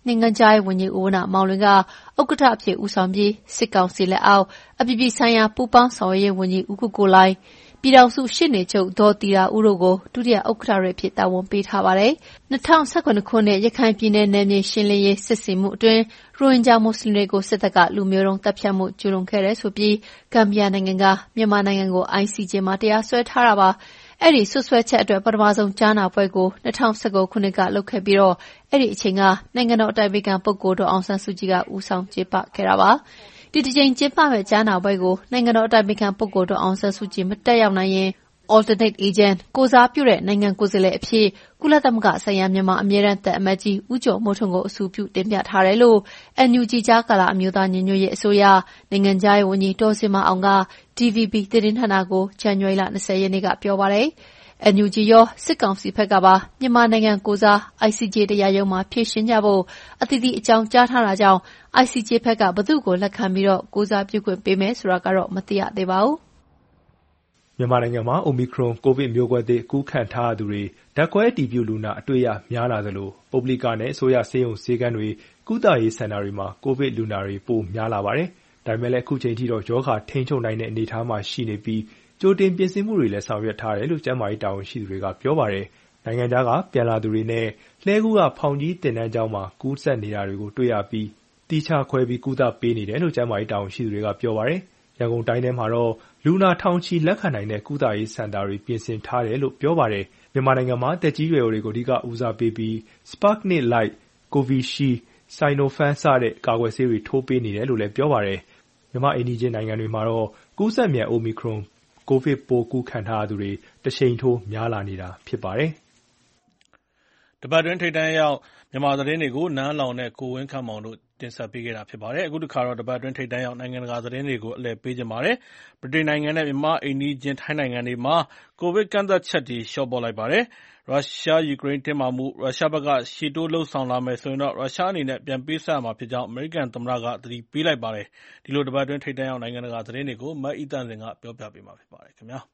နိုင်ငံခြားရေးဝန်ကြီးဦးဝဏ္ဏမောင်လွင်ကဥက္ကဋ္ဌအဖြစ်ဦးဆောင်ပြီးစစ်ကောင်စီလက်အောက်အပြည်ပြည်ဆိုင်ရာပူးပေါင်းဆောင်ရွက်ရေးဝန်ကြီးဦးကိုကိုလိုင်ပြည်ထောင်စုရှေ့နေချုပ်ဒေါ်တီရာဦးတို့ကိုဒုတိယဥက္ကဋ္ဌတွေအဖြစ်တာဝန်ပေးထားပါတယ်။၂၀၁၇ခုနှစ်ရခိုင်ပြည်နယ်နယ်မြေရှင်းလင်းရေးစစ်ဆင်မှုအတွင်းရိုဟင်ဂျာမွတ်စလင်တွေကိုစစ်တပ်ကလူမျိုးတုံးတပ်ဖြတ်မှုကျူးလွန်ခဲ့တယ်ဆိုပြီးဂမ်ဘီယာနိုင်ငံကမြန်မာနိုင်ငံကို I C J မှာတရားစွဲထားတာပါ။အဲ့ဒီဆွဆွဲချက်အတွက်ပထမဆုံးကြားနာပွဲကို၂၀၁၉ခုနှစ်ကလုပ်ခဲ့ပြီးတော့အဲ့ဒီအချိန်ကနိုင်ငံတော်အတိုင်ပင်ခံပုဂ္ဂိုလ်ဒေါ်အောင်ဆန်းစုကြည်ကဦးဆောင်ကျင်းပခဲ့တာပါ။ဒီတစ်ချိန်ကျင်းပမဲ့ကြားနာပွဲကိုနိုင်ငံတော်အတိုင်ပင်ခံပုဂ္ဂိုလ်ဒေါ်အောင်ဆန်းစုကြည်မတက်ရောက်နိုင်ရင် alternate agent ကိုစားပြုတဲ့နိုင်ငံကိုယ်စားလှယ်အဖြစ်ကုလသမဂ္ဂဆိုင်ရာမြန်မာအမြဲတမ်းတပ်အမတ်ကြီးဦးကျော်မိုးထွန်းကိုအဆိုပြုတင်ပြထားတယ်လို့ N U G ကြားကာလအမျိုးသားညီညွတ်ရေးအစိုးရနိုင်ငံခြားရေးဝန်ကြီးဒေါ်စင်မအောင်က D V B သတင်းဌာနကိုဇန်နဝါရီလ၂၀ရက်နေ့ကပြောပါတယ်။ N U G ရောစစ်ကောင်စီဘက်ကပါမြန်မာနိုင်ငံကိုစား I C J တရားရုံးမှာဖြေရှင်းကြဖို့အသီးသီးအကြောင်းကြားထားတာကြောင့် I C J ဘက်ကဘသူ့ကိုလက်ခံပြီးတော့ကိုစားပြုခွင့်ပေးမယ်ဆိုတာကတော့မသိရသေးပါဘူး။မြန်မာနိုင်ငံမှာ Omicron ကိုဗစ်မျိုးကွဲသစ်ကူးခံထားရသူတွေဓာတ်ခွဲအတည်ပြုလူနာအတွေ့ရများလာသလိုပုဂ္ဂလိကနဲ့အစိုးရဆေးရုံဆေးခန်းတွေကုသရေးစင်တာတွေမှာကိုဗစ်လူနာတွေပိုများလာပါတယ်။ဒါပေမဲ့လည်းအခုချိန်ထိတော့ရောဂါထိန်းချုပ်နိုင်တဲ့အနေအထားမှာရှိနေပြီးကြိုတင်ပြင်ဆင်မှုတွေလည်းဆောင်ရွက်ထားတယ်လို့ကျန်းမာရေးတာဝန်ရှိသူတွေကပြောပါတယ်။နိုင်ငံခြားကပြန်လာသူတွေနဲ့လှည်းကူးကဖောင်ကြီးတင်တန်းကျောင်းမှာကူးစက်နေတာတွေကိုတွေ့ရပြီးတိကျခွဲပြီးကုသပေးနေတယ်လို့ကျန်းမာရေးတာဝန်ရှိသူတွေကပြောပါတယ်။ရန်ကုန်တိုင်းထဲမှာတော့လူနာထောင်ချီလက်ခံနိုင်တဲ့ကုသရေးစင်တာတွေပြင်ဆင်ထားတယ်လို့ပြောပါတယ်။မြန်မာနိုင်ငံမှာတက်ကြီးရွယ်အိုတွေကိုအဓိကဦးစားပေးပြီး Sputnik Light, Covishield, Sinopharm စတဲ့ကာကွယ်ဆေးတွေထိုးပေးနေတယ်လို့လည်းပြောပါတယ်။မြန်မာအိမ်နီးချင်းနိုင်ငံတွေမှာတော့ကူးစက်မြန် Omicron ကိုဗစ်ပိုးကူးခံထားရသူတွေတရှိန်ထိုးများလာနေတာဖြစ်ပါတယ်။တပတ်တွင်းထိပ်တန်းရောက်မြန်မာသတင်းတွေကိုနန်းလောင်နဲ့ကိုဝင်းခန့်မောင်တို့တင်ဆက်ပေးခဲ့တာဖြစ်ပါတယ်။အခုတစ်ခါတော့တပတ်တွင်းထိပ်တန်းရောက်နိုင်ငံတကာသတင်းတွေကိုအလည်ပေးခြင်းပါတယ်။ဗြိတိန်နိုင်ငံနဲ့မြန်မာအိမ်နီးချင်းထိုင်းနိုင်ငံတွေမှာကိုဗစ်ကန့်သက်ချက်တွေလျှော့ပေါ့လိုက်ပါတယ်။ရုရှားယူကရိန်းတင်းမာမှုရုရှားဘက်ကရှေ့တိုးလှုပ်ဆောင်လာမယ်ဆိုရင်တော့ရုရှားအနေနဲ့ပြန်ပေးဆပ်ရမှာဖြစ်ကြောင်းအမေရိကန်သမ္မတကသတိပေးလိုက်ပါတယ်။ဒီလိုတပတ်တွင်းထိပ်တန်းရောက်နိုင်ငံတကာသတင်းတွေကိုမအိသန့်စင်ကပြောပြပေးမှာဖြစ်ပါတယ်ခင်ဗျာ။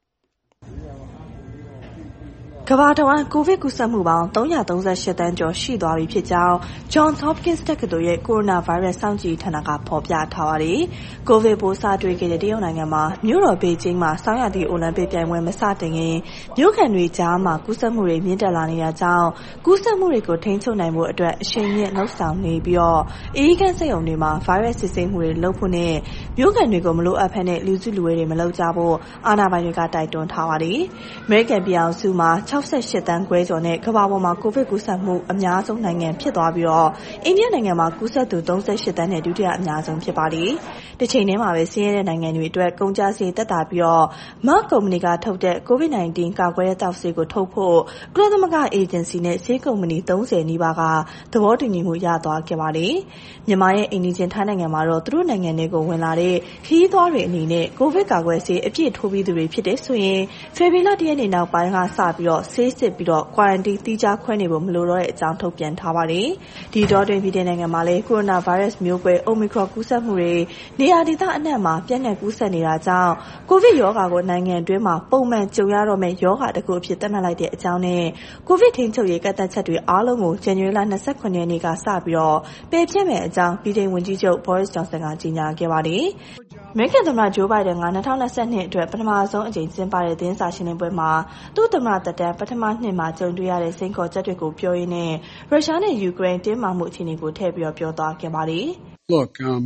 ကမ္ဘာတဝန်းကိုဗစ်ကူးစက်မှုပေါင်း၃၃၈သန်းကျော်ရှိသွားပြီဖြစ်ကြောင်း Johns Hopkins တက္ကသိုလ်ရဲ့ကိုရိုနာဗိုင်းရပ်စ်စောင့်ကြည့်ဌာနကဖော်ပြထားပါတယ်။ကိုဗစ်ပိုးစတွေ့ခဲ့တဲ့တရုတ်နိုင်ငံမှာမြို့တော်ဘေကျင်းမှာဆောင်းရာသီအိုလံပစ်ပြိုင်ပွဲမစတင်ခင်မြို့ခံတွေကြားမှာကူးစက်မှုတွေမြင့်တက်လာနေတာကြောင့်ကူးစက်မှုတွေကိုထိန်းချုပ်နိုင်ဖို့အတွက်အရှိန်မြင့်လှုပ်ဆောင်နေပြီးတော့အေးခန်းစက်ရုံတွေမှာဗိုင်းရပ်စ်စစ်ဆေးမှုတွေလုပ်ဖို့နဲ့မြို့ခံတွေကိုမလိုအပ်ဖက်နဲ့လူစုလူဝေးတွေမလုပ်ကြဖို့အာဏာပိုင်တွေကတိုက်တွန်းထားပါတယ်။အမေရိကန်ပြည်အောင်စုမှာ၆၈သန်းခွဲကျော်နဲ့ကမ္ဘာပေါ်မှာကိုဗစ်ကူးစက်မှုအများဆုံးနိုင်ငံဖြစ်သွားပြီးတော့အိန္ဒိယနိုင်ငံမှာကူးစက်သူ၃၈သန်းနဲ့ဒုတိယအများဆုံးဖြစ်ပါတယ်။တစ်ချိန်တည်းမှာပဲဆင်းရဲတဲ့နိုင်ငံတွေအတွက်ကုန်ကျစရိတ်သက်သာပြီးတော့ Merck ကုမ္ပဏီကထုတ်တဲ့ ကိုဗစ်၁၉ ကာကွယ်တဲ့သောက်ဆေးကိုထုတ်ဖို့ကုလသမဂ္ဂအေဂျင်စီနဲ့ဆေးကုမ္ပဏီ၃၀နီးပါးကသဘောတူညီမှုရသွားခဲ့ပါတယ်။မြန်မာရဲ့အိန္ဒိချင်းထိုင်းနိုင်ငံမှာတော့သူတို့နိုင်ငံတွေကိုဝင်လာတဲ့ခရီးသွားတွေအနေနဲ့ကိုဗစ်ကာကွယ်ဆေးအပြည့်ထိုးပြီးသူတွေဖြစ်တဲ့ဆိုရင်ဖေဖော်ဝါရီလ၁ရက်နေ့နောက်ပိုင်းကစပြီးတော့ဆေးစစ်ပြီးတော့ quarantine တိကျခွဲနေဖို့မလိုတော့တဲ့အကြောင်းထုတ်ပြန်ထားပါတယ်။ဒီတော့တွင်ပြည်နိုင်ငံမှာလည်းကိုရိုနာဗိုင်းရပ်စ်မျိုးကွဲ Omicron ကူးစက်မှုတွေနေရာဒေသအနှံ့မှာပြန့်နှံ့ကူးစက်နေတာကြောင့်ကိုဗစ်ရောဂါကိုနိုင်ငံတွင်းမှာပုံမှန်ကြုံရတော့မယ့်ရောဂါတစ်ခုအဖြစ်သတ်မှတ်လိုက်တဲ့အကြောင်းနဲ့ကိုဗစ်ထိန်းချုပ်ရေးကန့်သတ်ချက်တွေအားလုံးကိုဇန်နဝါရီလ၂၇ရက်နေ့ကစပြီးတော့ပယ်ဖျက်မယ်အကြောင်းပြည်ထောင်ဝန်ကြီးချုပ် Boris Johnson ကကြေညာခဲ့ပါတယ်။အမေရိကန်သမ္မတဂျိုးဘိုင်ဒန်က၂၀၂၂အတွက်ပထမဆုံးအကြိမ်ကျင်းပတဲ့သတင်းစာရှင်းလင်းပွဲမှာသူ့သမ္မတသက်တမ်းပထမနှစ်မှာကြုံတွေ့ရတဲ့စိန်ခေါ်ချက်တွေကိုပြောရင်းနဲ့ရုရှားနဲ့ယူကရိန်းတင်းမာမှုအခြေအနေကိုထည့်ပြီးပြောသွားခဲ့ပါတယ်။ Look, um,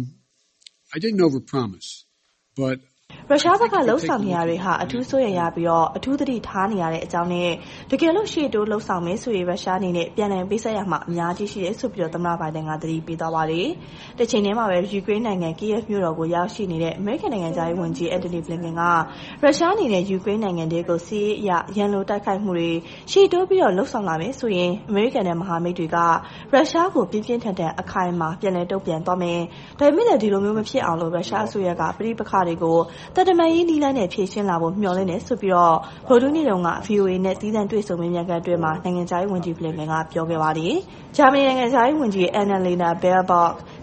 I didn't overpromise, but ရုရှားဘက်ကလှုပ်ဆောင်နေရတွေဟာအထူးစိုးရိမ်ရပြီးတော့အထူးသတိထားနေရတဲ့အကြောင်းနဲ့တကယ်လို့ရှေ့တိုးလှုပ်ဆောင်မယ်ဆိုရင်ရုရှားအနေနဲ့ပြန်လည်ပေးဆက်ရမှာအများကြီးရှိတယ်ဆိုပြီးတော့သမ္မတဘိုင်ဒန်ကသတိပေးသွားပါတယ်။တစ်ချိန်တည်းမှာပဲယူကရိန်းနိုင်ငံကီယက်မြို့တော်ကိုရောက်ရှိနေတဲ့အမေရိကန်နိုင်ငံသားရေးဝန်ကြီးအန်တိုနီဘလင်ကန်ကရုရှားအနေနဲ့ယူကရိန်းနိုင်ငံတွေကိုစီးရေးအရရန်လိုတိုက်ခိုက်မှုတွေရှေ့တိုးပြီးတော့လှုပ်ဆောင်လာမယ်ဆိုရင်အမေရိကန်နဲ့မဟာမိတ်တွေကရုရှားကိုပြင်းပြင်းထန်ထန်အခိုင်အမာပြန်လည်တုံ့ပြန်သွားမယ်။ဒါပေမဲ့ဒီလိုမျိုးမဖြစ်အောင်လို့ရုရှားအစိုးရကပြည်ပခါတွေကိုတတမန်ရေးနီလန်းနဲ့ဖြည့်ရှင်းလာဖို့မျှော်လင့်နေဆိုပြီးတော့ဗိုလ်တူးနေတုန်းက ဗီအိုအေ နဲ့သီးသန့်တွေ့ဆုံမေးမြန်းခန်းအတွင်းမှာနိုင်ငံခြားရေးဝန်ကြီးဘလင်ကန်ကပြောခဲ့ပါတယ်။ဂျာမနီနိုင်ငံခြားရေးဝန်ကြီး Annalena Baerbock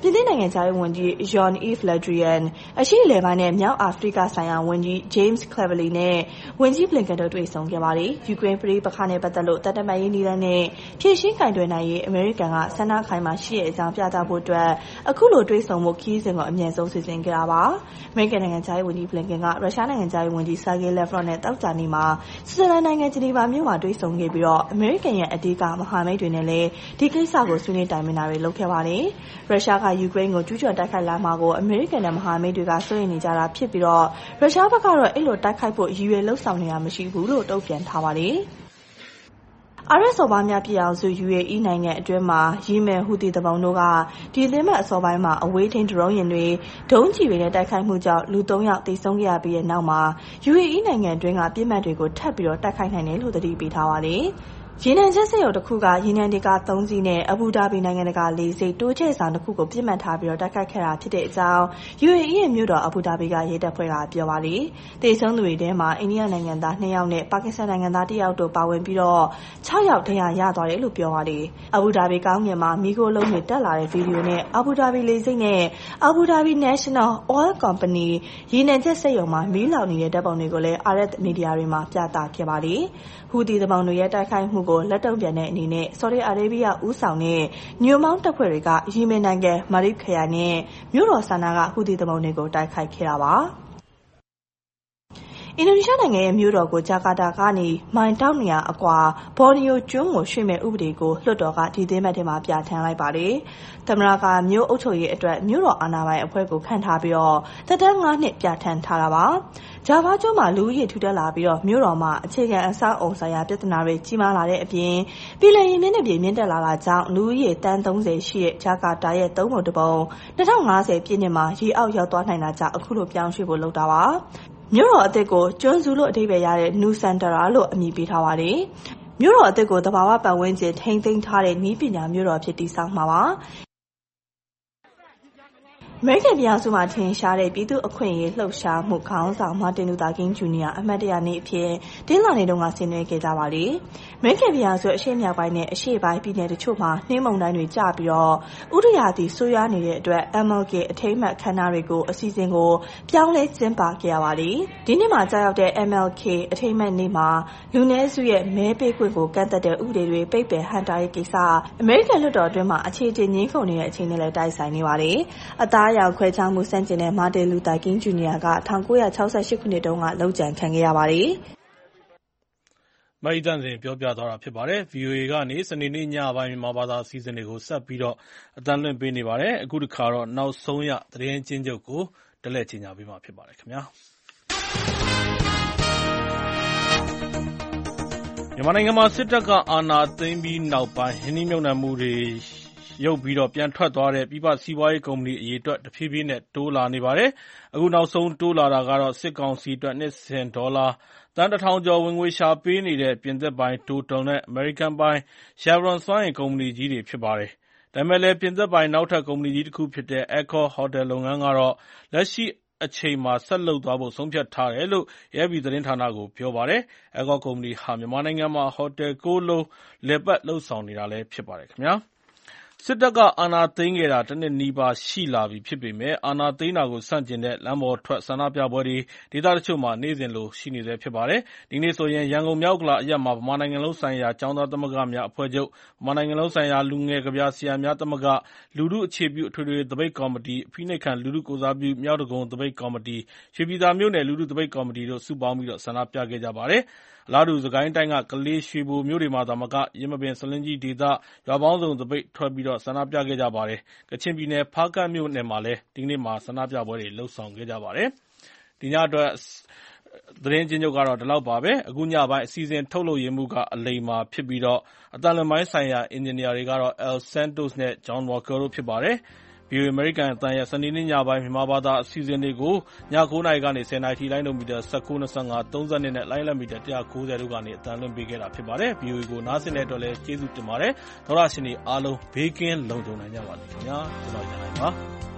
ပြည်သစ်နိုင်ငံခြားရေးဝန်ကြီး Jean-Yves Le Drian အရှေ့အလယ်ပိုင်းနဲ့မြောက်အာဖရိကဆိုင်ရာဝန်ကြီး James Cleverly နဲ့ဝန်ကြီး Blinken တို့တွေ့ဆုံခဲ့ပါတယ်။ယူကရိန်းပဋိပက္ခနဲ့ပတ်သက်လို့တပ်တမန်ရေးနည်းလမ်းနဲ့ဖြည့်ရှင်းကင်တွယ်နိုင်ရေးအမေရိကန်ကဆန္ဒခိုင်မာရှိတဲ့အကြောင်းပြသဖို့အတွက်အခုလိုတွေ့ဆုံမှုခီးစဉ်ကိုအမြန်ဆုံးစီစဉ်ခဲ့တာပါ။အမေရိကန်နိုင်ငံခြားရေးဝန်ကြီး Blinken ကရုရှားနိုင်ငံခြားရေးဝန်ကြီး Sergey Lavrov နဲ့တောက်ကြနေမှာဆွစ်ဇာလန်နိုင်ငံဂျနီဗာမြို့မှာတွေ့ဆုံခဲ့ပြီးတော့အမေရိကန်ရဲ့အဓိကမဟာမိတ်တွေနဲ့လည်းဒီကိစ္စကိုဆွေးနွေးတိုင်ပင်တာတွေလုပ်ခဲ့ပါတယ်။ရုရှားကယူကရိန်းကိုကျူးကျော်တိုက်ခိုက်လာမှာကိုအမေရိကန်နဲ့မဟာမိတ်တွေကစိုးရိမ်နေကြတာဖြစ်ပြီးတော့ရုရှားဘက်ကတော့အဲ့လိုတိုက်ခိုက်ဖို့ရည်ရွယ်လှုပ်ဆောင်နေတာမရှိဘူးလို့တုံ့ပြန်ထားပါတယ်။အာရပ်စော်ဘွားများပြည်အောင်စု ယူအေအီ နိုင်ငံအတွင်းမှာယီမင်ဟူသီသူပုန်တို့ကဒီသင်းမတ်အစောပိုင်းမှာအဝေးထိန်းဒရုန်းယာဉ်တွေဒုံးကျည်တွေနဲ့တိုက်ခိုက်မှုကြောင့်လူသုံးယောက်သေဆုံးခဲ့ရပြီးတဲ့နောက်မှာ ယူအေအီ နိုင်ငံအတွင်းကပြစ်မှတ်တွေကိုထပ်ပြီးတော့တိုက်ခိုက်နိုင်တယ်လို့သတိပေးထားပါတယ်။ရေနံချက်စက်ရုံတစ်ခုကရေနံဒေကာသုံးစီးနဲ့အဘူဒါဘီနိုင်ငံတကာလေဆိပ်တိုးချဲ့ဆောင်တစ်ခုကိုပြစ်မှတ်ထားပြီးတော့တိုက်ခိုက်ခဲ့တာဖြစ်တဲ့အကြောင်း ယူအေအီ ရဲ့မြို့တော်အဘူဒါဘီကရဲတပ်ဖွဲ့ကပြောပါတယ်။သေဆုံးသူတွေထဲမှာအိန္ဒိယနိုင်ငံသားနှစ်ယောက်နဲ့ပါကစ္စတန်နိုင်ငံသားတစ်ယောက်တို့ပါဝင်ပြီးတော့ခြောက်ယောက်ဒဏ်ရာရသွားတယ်လို့ပြောပါတယ်။အဘူဒါဘီကောင်းကင်မှာမီးခိုးလုံးတွေတက်လာတဲ့ဗီဒီယိုနဲ့အဘူဒါဘီလေဆိပ်နဲ့အဘူဒါဘီ National Oil Company ရေနံချက်စက်ရုံမှာမီးလောင်နေတဲ့ဓာတ်ပုံတွေကိုလည်းအာရပ်မီဒီယာတွေမှာပြသခဲ့ပါတယ်။ဟူသီသူပုန်တွေရဲ့တိုက်ခိုက်မှုကိုလက်တုံ့ပြန်တဲ့အနေနဲ့ဆော်ဒီအာရေဗျဦးဆောင်တဲ့ညွန်မောင်းတပ်ဖွဲ့တွေကယီမင်နိုင်ငံမာရီဘ်ခရိုင်နဲ့မြို့တော်ဆာနာကဟူသီသူပုန်တွေကိုတိုက်ခိုက်ခဲ့တာပါအင်ဒိုနီးရှားနိုင်ငံရဲ့မြို့တော်ကိုဂျာကာတာကနေမိုင်တောက်နေရအကွာဘော်နီယိုကျွန်းကိုရွှေ့မဲ့ဥပဒေကိုလွှတ်တော်ကဒီသင်းပတ်ထဲမှာပြဋ္ဌာန်းလိုက်ပါတယ်။သမ္မတကမြို့အုပ်ချုပ်ရေးအတွက်မြို့တော်အာဏာပိုင်အဖွဲ့ကိုခန့်ထားပြီးတော့သက်တမ်း၅နှစ်ပြဋ္ဌာန်းထားတာပါ။ဂျာဗာကျွန်းမှာလူဦးရေထူထပ်လာပြီးတော့မြို့တော်မှာအခြေခံအဆောက်အုံဆိုင်ရာပြဿနာတွေကြီးမားလာတဲ့အပြင်ပြည်လည်ရင်မြင့်တဲ့ပြည်မြင့်တက်လာတာကြောင့်လူဦးရေတန်းသုံးဆယ်ရှိတဲ့ဂျာကာတာရဲ့သုံးပုံတစ်ပုံ၂၀၅၀ပြည့်နှစ်မှာရေအောက်ရောက်သွားနိုင်တာကြောင့်အခုလိုပြောင်းရွှေ့ဖို့လုပ်တာပါ။မြို့တော်အသစ်ကိုကျွန်းစုလို့အဓိပ္ပာယ်ရတဲ့နူစန်တရာလို့အမည်ပေးထားပါတယ်။မြို့တော်အသစ်ကိုသဘာဝပတ်ဝန်းကျင်ထိန်းသိမ်းထားတဲ့နည်းပညာမြို့တော်ဖြစ်တည်ဆောက်မှာပါ။အမေရိကန်ပြည်အောင်စုမှာထင်ရှားတဲ့ပြည်သူ့အခွင့်အရေးလှုပ်ရှားမှုခေါင်းဆောင်မာတင်လူသာကင်းဂျူနီယာအမတ်တရနေ့အဖြစ်တင်းလာနေတုန်းကဆင်နွှဲခဲ့ကြပါလေ။အမေရိကန်ပြည်အောင်စုအရှေ့မြောက်ပိုင်းနဲ့အရှေ့ပိုင်းပြည်နယ်တချို့မှာနှင်းမုန်တိုင်းတွေကျပြီးတော့ဥဒရာသီဆိုးရွားနေတဲ့အတွက် M L K အထိမ်းအမှတ်ခမ်းနားတွေကိုအစီအစဉ်ကိုပြောင်းလဲကျင်းပခဲ့ရပါလေ။ဒီနေ့မှာကြာရောက်တဲ့ M L K အထိမ်းအမှတ်နေ့မှာလူနည်းစုရဲ့မဲပေးခွင့်ကိုကန့်သတ်တဲ့ဥပဒေတွေပိတ်ပင်ဟန့်တားရေးကိစ္စအမေရိကန်လွှတ်တော်အတွင်းမှာအခြေအတင်ငြင်းခုန်နေတဲ့အချိန်နဲ့လည်းတိုက်ဆိုင်နေပါလေ။အသားရောင်ခွဲခြားမှုစန့်ကျင်တဲ့မာတင်လူသာကင်းဂျူနီယာက၁၉၆၈ခုနှစ်တုန်းကလုပ်ကြံခံခဲ့ရပါတယ်။မအိသန့်စင်ပြောပြသွားတာဖြစ်ပါတယ်။ ဗွီအိုအေကနေစနေနေ့ညပိုင်းမြန်မာဘာသာအစီအစဉ်တွေကိုဆက်ပြီးတော့အသံလွှင့်ပေးနေပါတယ်။အခုတစ်ခါတော့နောက်ဆုံးရသတင်းချင်းချုပ်ကိုတလဲချင်းညာပေးမှာဖြစ်ပါတယ်ခင်ဗျာ။မြန်မာနိုင်ငံမှာစစ်တပ်ကအာဏာသိမ်းပြီးနောက်ပိုင်းရင်းနှီးမြှုပ်နှံမှုတွေရုပ်ပြီးတော့ပြန်ထွက်သွားတဲ့ပြည်ပစီးပွားရေးကုမ္ပဏီအရေအတွက်တဖြည်းဖြည်းနဲ့တိုးလာနေပါတယ်။အခုနောက်ဆုံးတိုးလာတာကတော့စစ်ကောင်စီအတွက်နှစ်စဉ်ဒေါ်လာသန်းတစ်ထောင်ကျော်ဝင်ငွေရှာပေးနေတဲ့ပြင်သစ်ပိုင် Total နဲ့ အမေရိကန်ပိုင် Chevron စွမ်းအင်ကုမ္ပဏီကြီးတွေဖြစ်ပါတယ်။ဒါပေမဲ့လည်းပြင်သစ်ပိုင်နောက်ထပ်ကုမ္ပဏီကြီးတစ်ခုဖြစ်တဲ့ Accor ဟိုတယ်လုပ်ငန်းကတော့လက်ရှိအချိန်မှာဆက်လုပ်သွားဖို့ဆုံးဖြတ်ထားတယ်လို့ A F P သတင်းဌာနကိုပြောပါတယ်။ Accor ကုမ္ပဏီဟာမြန်မာနိုင်ငံမှာဟိုတယ်ကိုးလုံးလည်ပတ်လုပ်ဆောင်နေတာလည်းဖြစ်ပါတယ်ခင်ဗျာ။စစ်တပ်ကအာဏာသိမ်းခဲ့တာတစ်နှစ်နီးပါးရှိလာပြီဖြစ်ပေမဲ့အာဏာသိမ်းတာကိုဆန့်ကျင်တဲ့လမ်းပေါ်ထွက်ဆန္ဒပြပွဲတွေဒေသတချို့မှာနေ့စဉ်လိုရှိနေဆဲဖြစ်ပါတယ်။ဒီနေ့ဆိုရင်ရန်ကုန်မြောက်ဥက္ကလာအရပ်မှာဗမာနိုင်ငံလုံးဆိုင်ရာကျောင်းသားသမဂ္ဂများအဖွဲ့ချုပ်၊ဗမာနိုင်ငံလုံးဆိုင်ရာလူငယ်ကဗျာဆရာများသမဂ္ဂ၊လူထုအခြေပြုအထွေထွေသပိတ်ကော်မတီ၊အဖိနှိပ်ခံလူထုကိုယ်စားပြုမြောက်ဒဂုံသပိတ်ကော်မတီ၊ရွှေပြည်သာမြို့နယ်လူထုသပိတ်ကော်မတီတို့စုပေါင်းပြီးဆန္ဒပြခဲ့ကြပါတယ်။အလားတူစစ်ကိုင်းတိုင်းကကလေး၊ရွှေဘိုမြို့တွေမှာသာမကယင်းမာပင်၊ဆားလင်းကြီးဒေသရွာပေါင်းစုံသပိတ်ထွက်ပြီးဆန္ဒပြခဲ့ကြပါတယ်။ကချင်ပြည်နယ်ဖားကန့်မြို့နယ်မှာလည်းဒီကနေ့ဆန္ဒပြပွဲတွေလုပ်ဆောင်ခဲ့ကြပါတယ်။ဒီညအတွက်သတင်းချင်းချုပ်ကတော့ဒီလောက်ပါပဲ။အခုညပိုင်းအစီအစဉ်ထုတ်လုပ်ရေးမှူးကအလိမ္မာဖြစ်ပြီးအသံလွှင့်ပိုင်းဆိုင်ရာအင်ဂျင်နီယာတွေကတော့ El Santos နဲ့ John Walker တို့ဖြစ်ပါတယ်။ ဗွီအိုအေအမေရိကန်အသံရဲ့စနေနေ့ညပိုင်းမြန်မာဘာသာအစီအစဉ်တွေကိုညကိုးနာရီကနေဆယ်နာရီထိလိုင်းဒိုမီတာ၁၉၊၂၅၊၃၂နဲ့လိုင်းလံမီတာ၁၉၀တို့ကနေအသံလွှင့်ပေးခဲ့တာဖြစ်ပါတယ်။ ဗွီအိုအေကိုနားဆင်တဲ့အတွက်လည်းကျေးဇူးတင်ပါတယ်။သောတရှင်တွေအားလုံးဘေးကင်းလုံခြုံနိုင်ကြပါစေခင်ဗျာ။ကျွန်တော်ရန်နိုင်ပါ